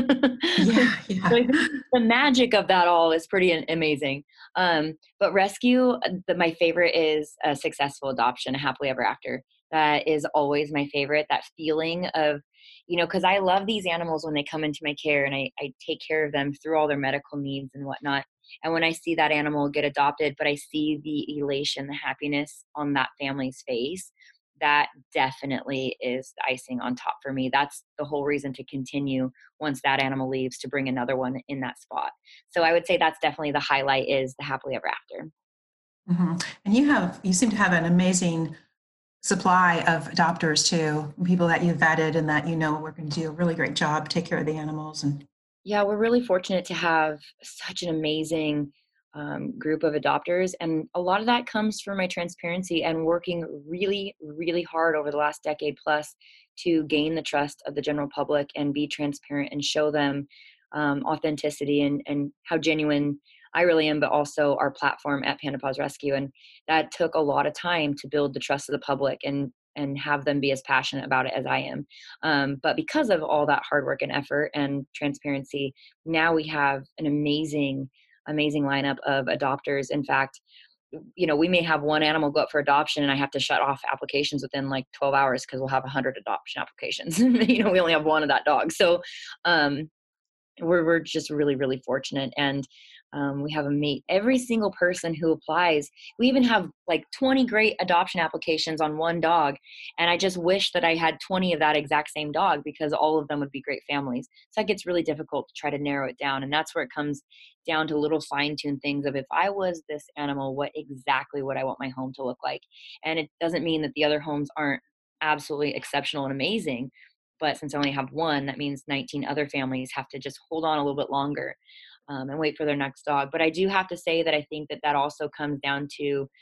Speaker 3: Yeah, yeah.
Speaker 4: So I think the magic of that all is pretty amazing. Um, but Rescue, uh, the, my favorite is a successful adoption, a happily ever after. That is always my favorite. That feeling of, you know, because I love these animals when they come into my care and I, I take care of them through all their medical needs and whatnot. And when I see that animal get adopted, but I see the elation, the happiness on that family's face, that definitely is the icing on top for me. That's the whole reason to continue once that animal leaves, to bring another one in that spot. So I would say that's definitely the highlight, is the happily ever after.
Speaker 3: Mm-hmm. And you have, you seem to have an amazing supply of adopters too, people that you've vetted and that you know we're going to do a really great job, take care of the animals. And
Speaker 4: yeah, we're really fortunate to have such an amazing um, group of adopters. And a lot of that comes from my transparency and working really, really hard over the last decade plus to gain the trust of the general public and be transparent and show them um, authenticity and, and how genuine I really am, but also our platform at Panda Paws Rescue. And that took a lot of time to build the trust of the public and and have them be as passionate about it as I am. Um, but because of all that hard work and effort and transparency, now we have an amazing, amazing lineup of adopters. In fact, you know, we may have one animal go up for adoption and I have to shut off applications within like twelve hours because we'll have one hundred adoption applications. You know, we only have one of that dog. So um, we're, we're just really, really fortunate. And um, we have a mate, every single person who applies. We even have like twenty great adoption applications on one dog. And I just wish that I had twenty of that exact same dog because all of them would be great families. So that gets really difficult to try to narrow it down. And that's where it comes down to little fine-tuned things of, if I was this animal, what exactly would I want my home to look like? And it doesn't mean that the other homes aren't absolutely exceptional and amazing. But since I only have one, that means nineteen other families have to just hold on a little bit longer um, and wait for their next dog. But I do have to say that I think that that also comes down to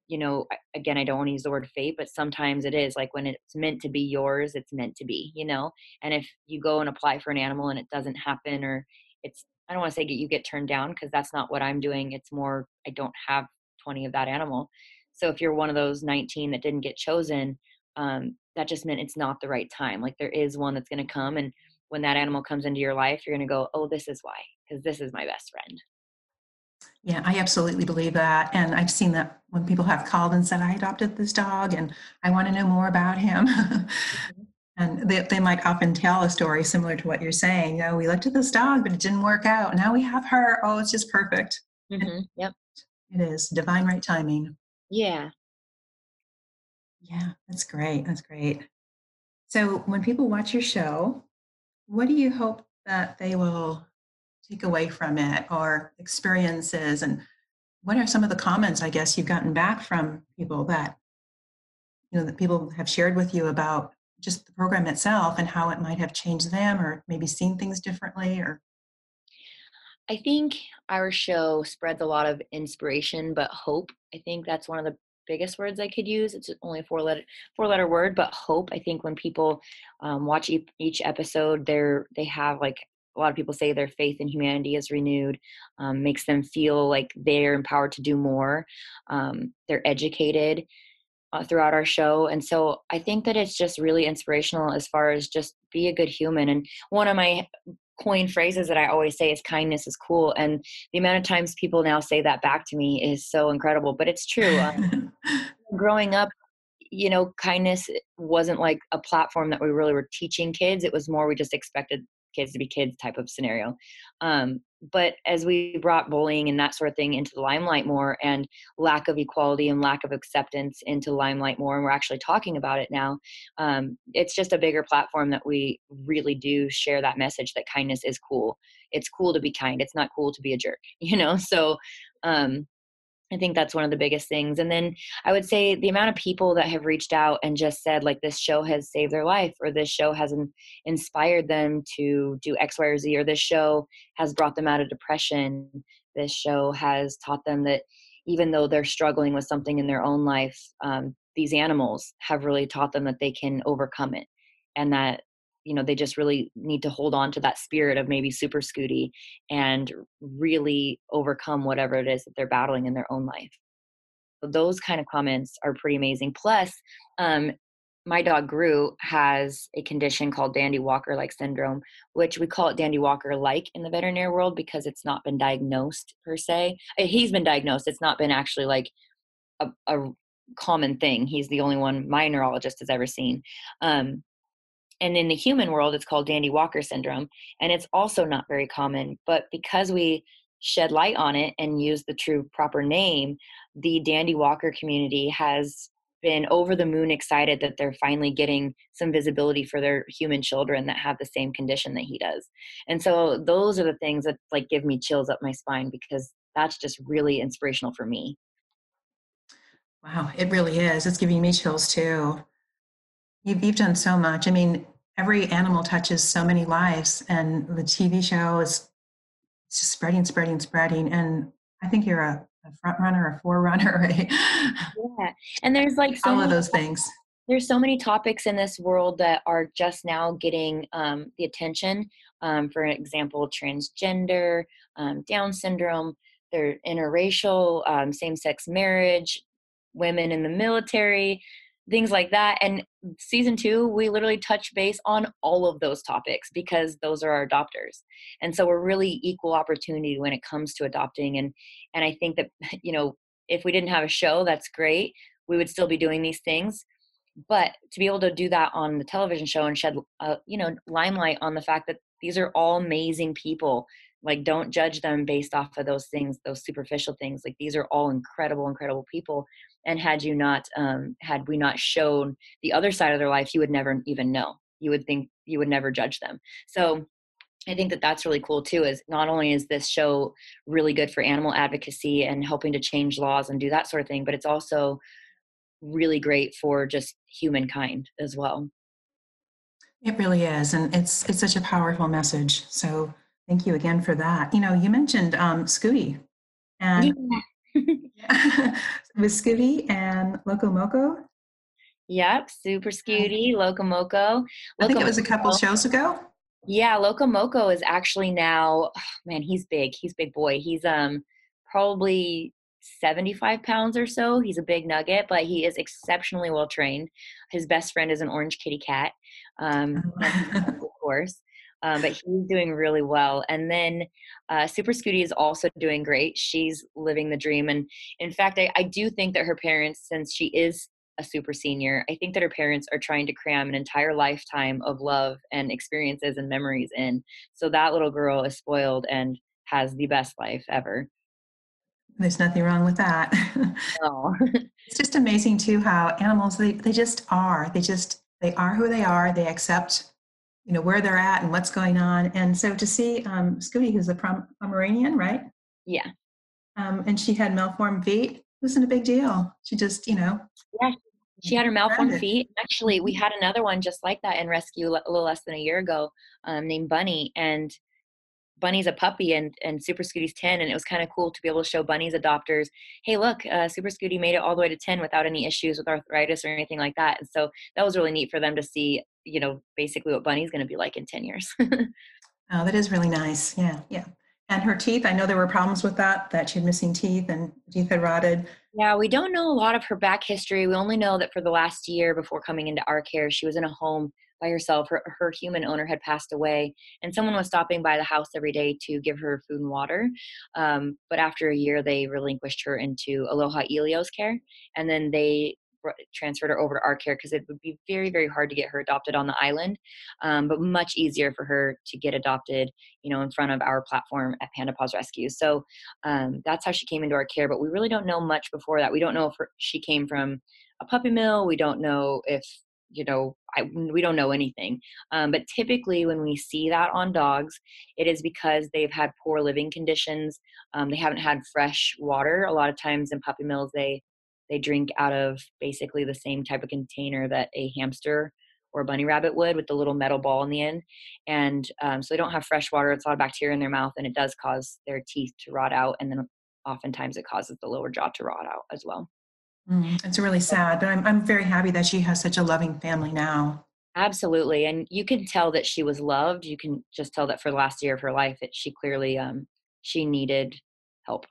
Speaker 4: you know, a- again, I don't want to use the word fate, but sometimes it is like when it's meant to be yours, it's meant to be, you know? And if you go and apply for an animal and it doesn't happen, or it's, I don't want to say get, you get turned down, because that's not what I'm doing. It's more, I don't have twenty of that animal. So if you're one of those nineteen that didn't get chosen, um, that just meant it's not the right time. Like there is one that's going to come. And when that animal comes into your life, you're going to go, oh, this is why, because this is my best friend.
Speaker 3: Yeah, I absolutely believe that. And I've seen that when people have called and said, I adopted this dog and I want to know more about him.
Speaker 4: Mhm.
Speaker 3: And they, they might often tell a story similar to what you're saying. You know, we looked at this dog, but it didn't work out. Now we have her. Oh, it's just perfect. It,
Speaker 4: Mm-hmm. Yep.
Speaker 3: it is divine right timing.
Speaker 4: Yeah.
Speaker 3: Yeah, that's great. That's great. So when people watch your show, what do you hope that they will take away from it or experiences? And what are some of the comments, I guess, you've gotten back from people that, you know, that people have shared with you about just the program itself and how it might have changed them or maybe seen things differently or
Speaker 4: I think our show spreads a lot of inspiration, but hope. I think that's one of the biggest words I could use. It's only a four letter four letter word, but hope. I think when people um, watch each, each episode, they're they have like a lot of people say their faith in humanity is renewed, um, makes them feel like they're empowered to do more. Um, they're educated uh, throughout our show, and so I think that it's just really inspirational as far as just be a good human. And one of my coin phrases that I always say is kindness is cool. And the amount of times people now say that back to me is so incredible, but it's true. Um, growing up, you know, kindness wasn't like a platform that we really were teaching kids. It was more, we just expected kids to be kids type of scenario. Um, but as we brought bullying and that sort of thing into the limelight more, and lack of equality and lack of acceptance into limelight more, and we're actually talking about it now, um, it's just a bigger platform that we really do share that message that kindness is cool. It's cool to be kind. It's not cool to be a jerk, you know? So, um, I think that's one of the biggest things. And then I would say the amount of people that have reached out and just said, like, this show has saved their life, or this show has in- inspired them to do X, Y, or Z, or this show has brought them out of depression. This show has taught them that even though they're struggling with something in their own life, um, these animals have really taught them that they can overcome it, and that, you know, they just really need to hold on to that spirit of maybe Super Scooty and really overcome whatever it is that they're battling in their own life. So those kind of comments are pretty amazing. Plus, um, my dog Gru has a condition called Dandy Walker-like syndrome, which we call it Dandy Walker-like in the veterinary world because it's not been diagnosed per se. Uh, He's been diagnosed. It's not been actually like a, a common thing. He's the only one my neurologist has ever seen. Um, and in the human world, it's called Dandy Walker syndrome. And it's also not very common. But because we shed light on it and use the true proper name, the Dandy Walker community has been over the moon excited that they're finally getting some visibility for their human children that have the same condition that he does. And so those are the things that like give me chills up my spine, because that's just really inspirational for me.
Speaker 3: wow, it really is. It's giving me chills too. You've, you've done so much. I mean, every animal touches so many lives, and the T V show is it's just spreading, spreading, spreading. And I think you're a, a front runner, a forerunner, right?
Speaker 4: Yeah. And there's like so
Speaker 3: All of
Speaker 4: many
Speaker 3: those things.
Speaker 4: there's so many topics in this world that are just now getting um, the attention. Um, for example, transgender, um, Down syndrome, their interracial, um, same-sex marriage, women in the military, things like that. And season two, we literally touch base on all of those topics because those are our adopters. And so we're really equal opportunity when it comes to adopting. And and I think that, you know, if we didn't have a show, that's great. We would still be doing these things, but to be able to do that on the television show and shed uh, you know, limelight on the fact that these are all amazing people, like, don't judge them based off of those things, those superficial things. Like, these are all incredible incredible people, and had you not um had we not shown the other side of their life, you would never even know. You would think, you would never judge them. So I think that that's really cool too, is not only is this show really good for animal advocacy and helping to change laws and do that sort of thing, but it's also really great for just humankind as well.
Speaker 3: It really is, and it's it's such a powerful message. So thank you again for that. You know, you mentioned um, Scooty,
Speaker 4: Yeah.
Speaker 3: and Yeah. With Scooby and Loco Moco.
Speaker 4: Yep, Super Scooty, Locomoco.
Speaker 3: I think it was a couple
Speaker 4: Locomoco,
Speaker 3: shows ago.
Speaker 4: yeah, Locomoco is actually now, oh, man, he's big. He's big boy. He's um probably seventy-five pounds or so. He's a big nugget, but he is exceptionally well trained. His best friend is an orange kitty cat, um, and he's of course. Um, but he's doing really well. And then uh, Super Scooty is also doing great. She's living the dream. And in fact, I, I do think that her parents, since she is a super senior, I think that her parents are trying to cram an entire lifetime of love and experiences and memories in. So that little girl is spoiled and has the best life ever.
Speaker 3: There's nothing wrong with that.
Speaker 4: Oh,
Speaker 3: It's just amazing too how animals they, they just are. They just they are who they are. They accept, you know, where they're at and what's going on. And so to see um, Scooty, who's a Prom- Pomeranian, right?
Speaker 4: yeah.
Speaker 3: Um, and she had malformed feet. It wasn't a big deal. She just, you know,
Speaker 4: Yeah. She had her malformed
Speaker 3: grounded.
Speaker 4: feet. Actually, we had another one just like that in rescue a little less than a year ago, um, named Bunny. And Bunny's a puppy and and Super Scooty's ten, and it was kind of cool to be able to show Bunny's adopters, hey, look, uh, Super Scooty made it all the way to ten without any issues with arthritis or anything like that. And so that was really neat for them to see, you know, basically what Bunny's going to be like in ten years.
Speaker 3: Oh, that is really nice. Yeah, yeah. And her teeth, I know there were problems with that, that she had missing teeth and teeth had rotted.
Speaker 4: Yeah, we don't know a lot of her back history. We only know that for the last year before coming into our care, she was in a home by herself. Her, her human owner had passed away, and someone was stopping by the house every day to give her food and water. Um, but after a year, they relinquished her into Aloha Elio's care, and then they transferred her over to our care because it would be very, very hard to get her adopted on the island, um, but much easier for her to get adopted, you know, in front of our platform at Panda Paws Rescue. So um, that's how she came into our care, but we really don't know much before that. We don't know if her, she came from a puppy mill. We don't know if, you know, I, we don't know anything. Um, but typically when we see that on dogs, it is because they've had poor living conditions. Um, they haven't had fresh water. A lot of times in puppy mills, they they drink out of basically the same type of container that a hamster or a bunny rabbit would, with the little metal ball in the end. And um, so they don't have fresh water. It's a lot of bacteria in their mouth, and it does cause their teeth to rot out. And then oftentimes it causes the lower jaw to rot out as well.
Speaker 3: Mm, it's really sad, but I'm, I'm very happy that she has such a loving family now.
Speaker 4: Absolutely. And you can tell that she was loved. You can just tell that for the last year of her life that she clearly, um, she needed help.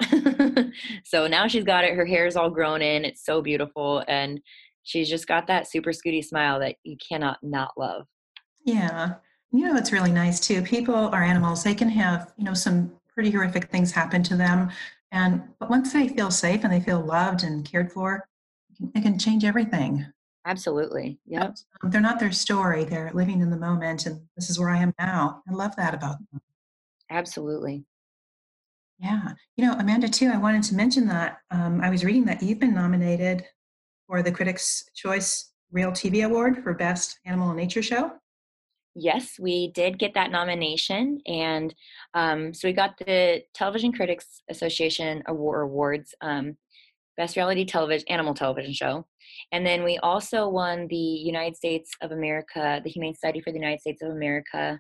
Speaker 4: So now she's got it. Her hair's all grown in. It's so beautiful. And she's just got that Super Scooty smile that you cannot not love.
Speaker 3: Yeah. You know, it's really nice too. People or animals, they can have, you know, some pretty horrific things happen to them. And, but once they feel safe and they feel loved and cared for, it can, it can change everything.
Speaker 4: Absolutely. Yep.
Speaker 3: Um, they're not their story. They're living in the moment. And this is where I am now. I love that about them.
Speaker 4: Absolutely.
Speaker 3: Yeah. You know, Amanda, too, I wanted to mention that um, I was reading that you've been nominated for the Critics' Choice Real T V Award for Best Animal and Nature Show.
Speaker 4: Yes, we did get that nomination. And um, so we got the Television Critics Association Award Awards, um, Best Reality Television, Animal Television Show. And then we also won the United States of America, the Humane Society for the United States of America,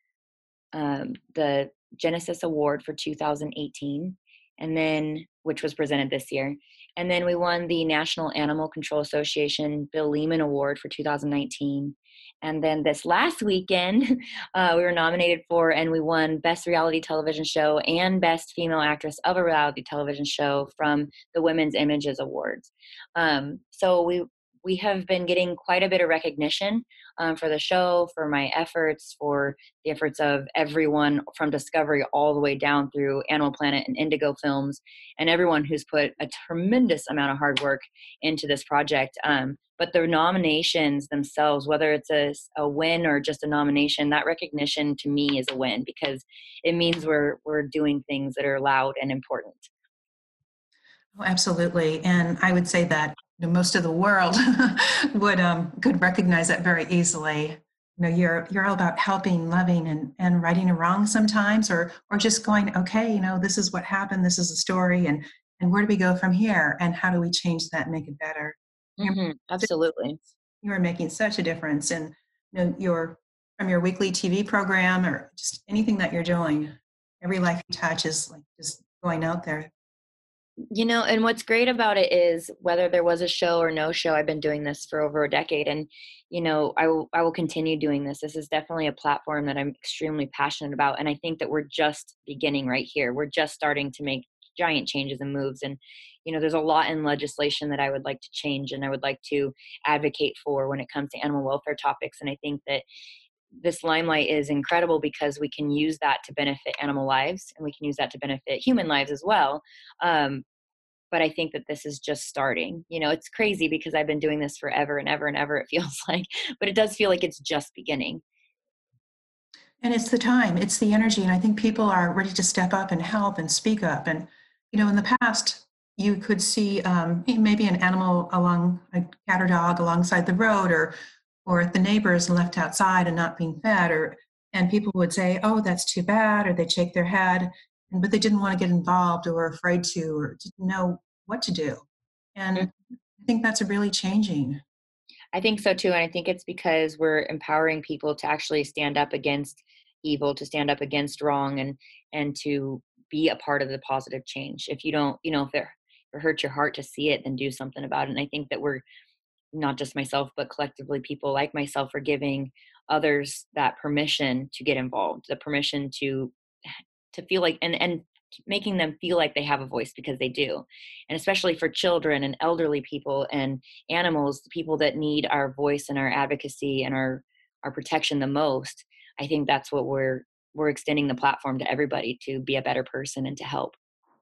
Speaker 4: um, the Genesis Award for two thousand eighteen, and then, which was presented this year. And then we won the National Animal Control Association Bill Lehman Award for two thousand nineteen. And then this last weekend, uh, we were nominated for, and we won Best Reality Television Show and Best Female Actress of a Reality Television Show from the Women's Images Awards. Um, so we we have been getting quite a bit of recognition um, for the show, for my efforts, for the efforts of everyone from Discovery all the way down through Animal Planet and Indigo Films, and everyone who's put a tremendous amount of hard work into this project. Um, but the nominations themselves, whether it's a, a win or just a nomination, that recognition to me is a win, because it means we're we're doing things that are loud and important.
Speaker 3: Oh, absolutely. And I would say that you know, most of the world would um, could recognize that very easily. You know, you're you're all about helping, loving, and and righting a wrong sometimes, or or just going, okay, you know, this is what happened, this is the story, and and where do we go from here, and how do we change that and make it better?
Speaker 4: Mm-hmm, absolutely.
Speaker 3: You are making such a difference in you know, your from your weekly T V program or just anything that you're doing. Every life you touch is like just going out there.
Speaker 4: You know, and what's great about it is whether there was a show or no show, I've been doing this for over a decade, and you know, I will I will continue doing this. This is definitely a platform that I'm extremely passionate about, and I think that we're just beginning right here. We're just starting to make giant changes and moves, and you know, there's a lot in legislation that I would like to change and I would like to advocate for when it comes to animal welfare topics. And I think that this limelight is incredible because we can use that to benefit animal lives and we can use that to benefit human lives as well. Um, but I think that this is just starting. You know, it's crazy because I've been doing this forever and ever and ever, it feels like, but it does feel like it's just beginning.
Speaker 3: And it's the time, it's the energy. And I think people are ready to step up and help and speak up. And, you know, in the past, you could see um, maybe an animal along a cat or dog alongside the road, or or the neighbors left outside and not being fed, or and people would say, oh, that's too bad, or they'd shake their head, and, but they didn't want to get involved or were afraid to, or didn't know what to do. And I think that's really changing.
Speaker 4: I think so too. And I think it's because we're empowering people to actually stand up against evil, to stand up against wrong, and and to be a part of the positive change. If you don't, you know, if it, if it hurts your heart to see it, then do something about it. And I think that we're, not just myself, but collectively people like myself, are giving others that permission to get involved, the permission to to feel like, and and making them feel like they have a voice, because they do. And especially for children and elderly people and animals, the people that need our voice and our advocacy and our our protection the most, I think that's what we're we're extending the platform to everybody to be a better person and to help.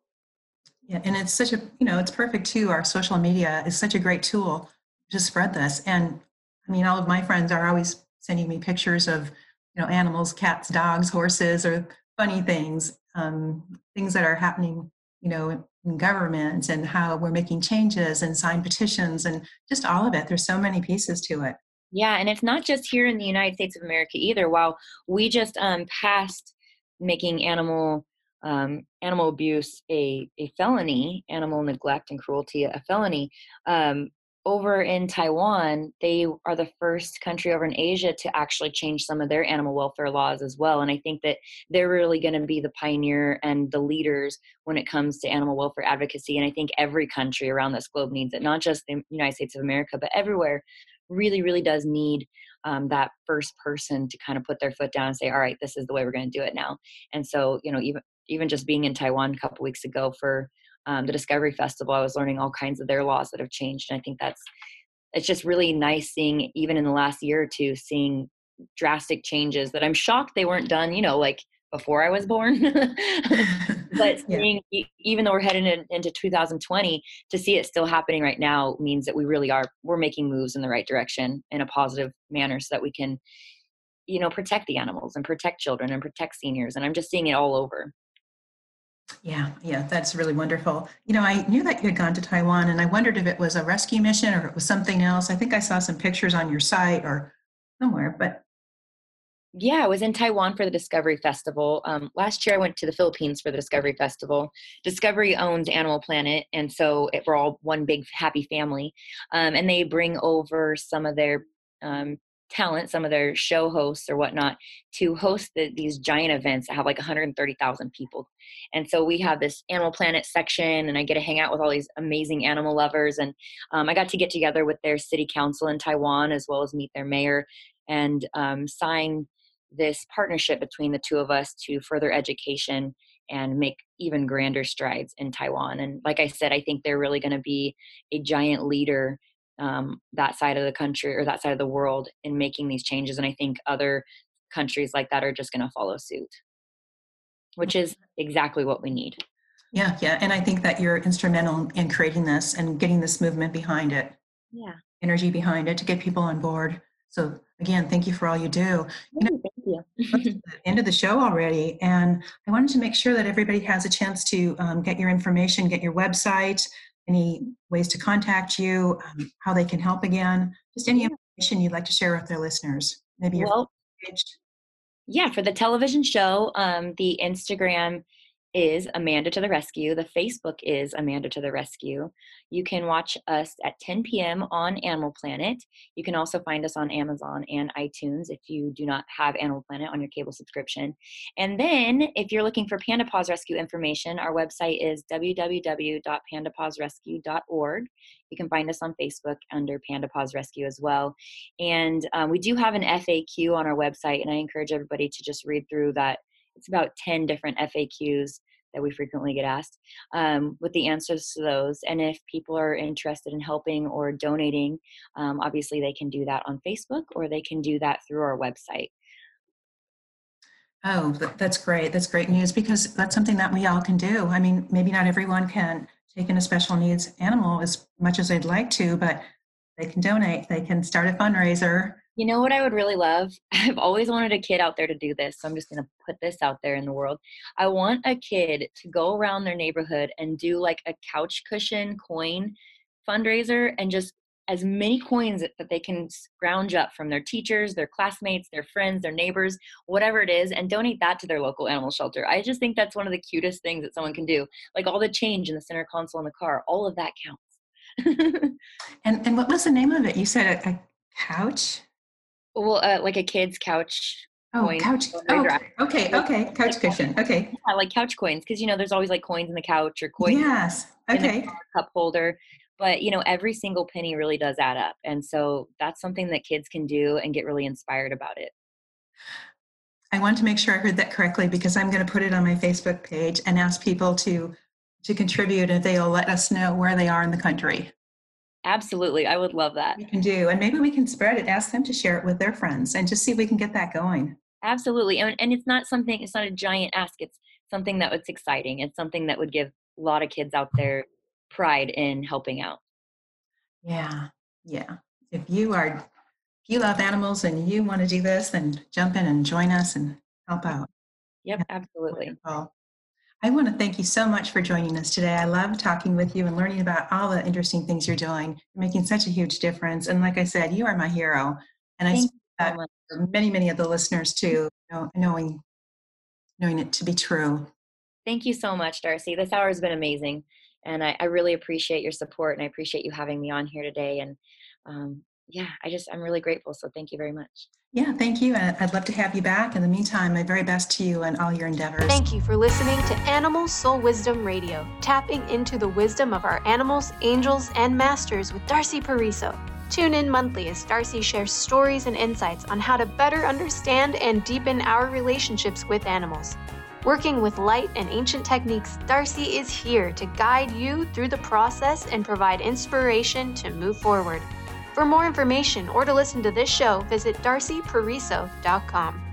Speaker 3: Yeah, and it's such a, you know, it's perfect too. Our social media is such a great tool to spread this. And I mean, all of my friends are always sending me pictures of, you know, animals, cats, dogs, horses, or funny things, um, things that are happening, you know, in government, and how we're making changes and sign petitions and just all of it. There's so many pieces to it.
Speaker 4: Yeah, and it's not just here in the United States of America either. While we just um, passed making animal um, animal abuse a, a felony, animal neglect and cruelty a felony, um, over in Taiwan, they are the first country over in Asia to actually change some of their animal welfare laws as well. And I think that they're really going to be the pioneer and the leaders when it comes to animal welfare advocacy. And I think every country around this globe needs it, not just the United States of America, but everywhere really, really does need um, that first person to kind of put their foot down and say, all right, this is the way we're going to do it now. And so, you know, even even just being in Taiwan a couple weeks ago for um, the Discovery Festival, I was learning all kinds of their laws that have changed. And I think that's, it's just really nice seeing, even in the last year or two, seeing drastic changes that I'm shocked they weren't done, you know, like before I was born. But seeing, yeah. Even though we're heading in, into two thousand twenty, to see it still happening right now means that we really are, we're making moves in the right direction in a positive manner so that we can, you know, protect the animals and protect children and protect seniors. And I'm just seeing it all over.
Speaker 3: Yeah, yeah, that's really wonderful. You know, I knew that you had gone to Taiwan, and I wondered if it was a rescue mission or it was something else. I think I saw some pictures on your site or somewhere, but
Speaker 4: yeah, I was in Taiwan for the Discovery Festival. Um, last year, I went to the Philippines for the Discovery Festival. Discovery owns Animal Planet, and so it, we're all one big happy family. Um, and they bring over some of their um, talent, some of their show hosts or whatnot, to host the, these giant events that have like one hundred thirty thousand people. And so we have this Animal Planet section, and I get to hang out with all these amazing animal lovers. And um, I got to get together with their city council in Taiwan, as well as meet their mayor, and um, sign this partnership between the two of us to further education and make even grander strides in Taiwan. And like I said, I think they're really going to be a giant leader, um, that side of the country or that side of the world, in making these changes. And I think other countries like that are just going to follow suit, which is exactly what we need.
Speaker 3: Yeah, yeah. And I think that you're instrumental in creating this and getting this movement behind it.
Speaker 4: Yeah.
Speaker 3: Energy behind it to get people on board. So again, thank you for all you do. You know,
Speaker 4: thank you.
Speaker 3: the end of the show already, and I wanted to make sure that everybody has a chance to um, get your information, get your website, any ways to contact you, um, how they can help again, just any information you'd like to share with their listeners. Maybe your
Speaker 4: well,
Speaker 3: page.
Speaker 4: Yeah, for the television show, um, the Instagram is Amanda to the Rescue. The Facebook is Amanda to the Rescue. You can watch us at ten p.m. on Animal Planet. You can also find us on Amazon and iTunes if you do not have Animal Planet on your cable subscription. And then if you're looking for Panda Paws Rescue information, our website is w w w dot panda paws rescue dot org. You can find us on Facebook under Panda Paws Rescue as well. And um, we do have an F A Q on our website, and I encourage everybody to just read through that. It's about ten different F A Qs that we frequently get asked um, with the answers to those. And if people are interested in helping or donating, um, obviously they can do that on Facebook, or they can do that through our website.
Speaker 3: Oh, that's great. That's great news, because that's something that we all can do. I mean, maybe not everyone can take in a special needs animal as much as they'd like to, but they can donate. They can start a fundraiser.
Speaker 4: You know what I would really love? I've always wanted a kid out there to do this, so I'm just going to put this out there in the world. I want a kid to go around their neighborhood and do like a couch cushion coin fundraiser, and just as many coins that they can scrounge up from their teachers, their classmates, their friends, their neighbors, whatever it is, and donate that to their local animal shelter. I just think that's one of the cutest things that someone can do. Like all the change in the center console in the car, all of that counts.
Speaker 3: and and what was the name of it? You said a, a couch?
Speaker 4: Well, uh, like a kid's couch.
Speaker 3: Oh,
Speaker 4: coin.
Speaker 3: couch. Oh, okay, okay. Couch cushion. Okay.
Speaker 4: Yeah, like couch coins, because, you know, there's always like coins in the couch or coins
Speaker 3: yes. Okay.
Speaker 4: in a cup holder. But, you know, every single penny really does add up. And so that's something that kids can do and get really inspired about it.
Speaker 3: I want to make sure I heard that correctly, because I'm going to put it on my Facebook page and ask people to to contribute, if they'll let us know where they are in the country.
Speaker 4: Absolutely. I would love that.
Speaker 3: We can do. And maybe we can spread it, ask them to share it with their friends, and just see if we can get that going.
Speaker 4: Absolutely. And, and it's not something, it's not a giant ask. It's something that was exciting. It's something that would give a lot of kids out there pride in helping out.
Speaker 3: Yeah. Yeah. If you are, if you love animals and you want to do this, then jump in and join us and help out.
Speaker 4: Yep,
Speaker 3: yeah.
Speaker 4: absolutely.
Speaker 3: Wonderful. I want to thank you so much for joining us today. I love talking with you and learning about all the interesting things you're doing. You're making such a huge difference. And like I said, you are my hero. And I speak that for many, many of the listeners too, you know, knowing, knowing it to be true.
Speaker 4: Thank you so much, Darcy. This hour has been amazing. And I, I really appreciate your support, and I appreciate you having me on here today. And um, yeah, I just, I'm really grateful. So thank you very much.
Speaker 3: Yeah, thank you. And I'd love to have you back. In the meantime, my very best to you and all your endeavors.
Speaker 2: Thank you for listening to Animal Soul Wisdom Radio, tapping into the wisdom of our animals, angels, and masters with Darcy Pariso. Tune in monthly as Darcy shares stories and insights on how to better understand and deepen our relationships with animals. Working with light and ancient techniques, Darcy is here to guide you through the process and provide inspiration to move forward. For more information or to listen to this show, visit darcy pariso dot com.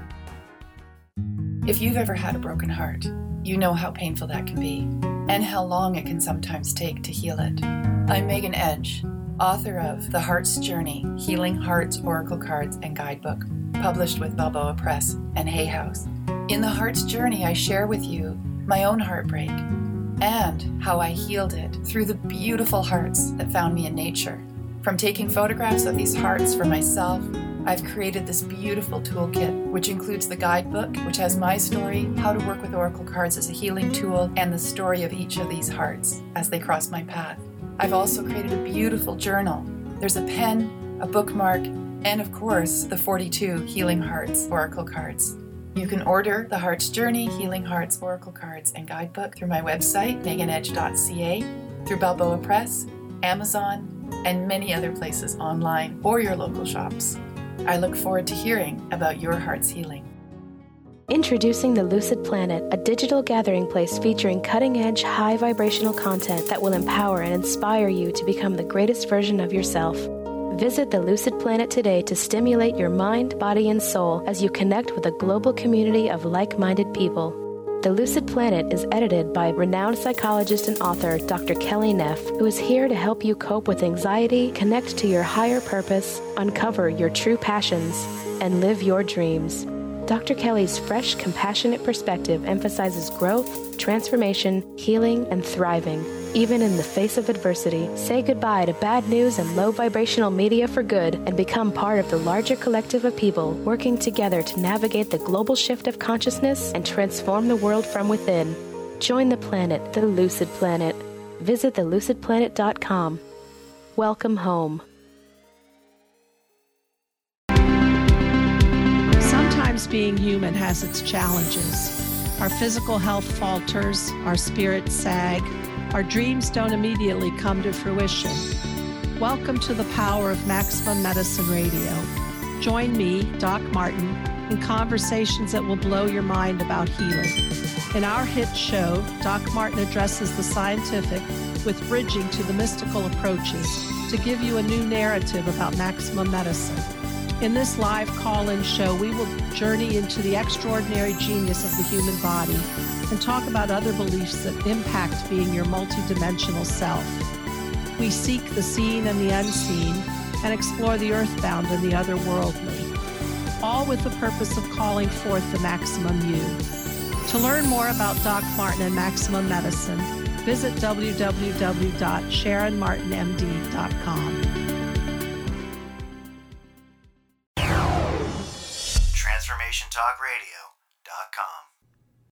Speaker 5: If you've ever had a broken heart, you know how painful that can be and how long it can sometimes take to heal it. I'm Megan Edge, author of The Heart's Journey, Healing Hearts, Oracle Cards, and Guidebook, published with Balboa Press and Hay House. In The Heart's Journey, I share with you my own heartbreak and how I healed it through the beautiful hearts that found me in nature. From taking photographs of these hearts for myself, I've created this beautiful toolkit, which includes the guidebook, which has my story, how to work with oracle cards as a healing tool, and the story of each of these hearts as they cross my path. I've also created a beautiful journal. There's a pen, a bookmark, and of course, the forty-two Healing Hearts Oracle cards. You can order The Heart's Journey, Healing Hearts Oracle Cards, and Guidebook through my website, megan edge dot c a, through Balboa Press, Amazon, and many other places online or your local shops. I look forward to hearing about your heart's healing.
Speaker 6: Introducing the Lucid Planet, a digital gathering place featuring cutting-edge, high vibrational content that will empower and inspire you to become the greatest version of yourself. Visit the Lucid Planet today to stimulate your mind, body, and soul as you connect with a global community of like-minded people. The Lucid Planet is edited by renowned psychologist and author Doctor Kelly Neff, who is here to help you cope with anxiety, connect to your higher purpose, uncover your true passions, and live your dreams. Doctor Kelly's fresh, compassionate perspective emphasizes growth, transformation, healing, and thriving. Even in the face of adversity, say goodbye to bad news and low vibrational media for good and become part of the larger collective of people working together to navigate the global shift of consciousness and transform the world from within. Join the planet, the Lucid Planet. Visit the lucid planet dot com. Welcome home.
Speaker 7: Sometimes being human has its challenges. Our physical health falters, our spirits sag, our dreams don't immediately come to fruition. Welcome to the power of Maximum Medicine Radio. Join me, Doc Martin, in conversations that will blow your mind about healing. In our hit show, Doc Martin addresses the scientific with bridging to the mystical approaches to give you a new narrative about maximum medicine. In this live call-in show, we will journey into the extraordinary genius of the human body and talk about other beliefs that impact being your multidimensional self. We seek the seen and the unseen and explore the earthbound and the otherworldly, all with the purpose of calling forth the maximum you. To learn more about Doc Martin and Maximum Medicine, visit w w w dot sharon martin m d dot com.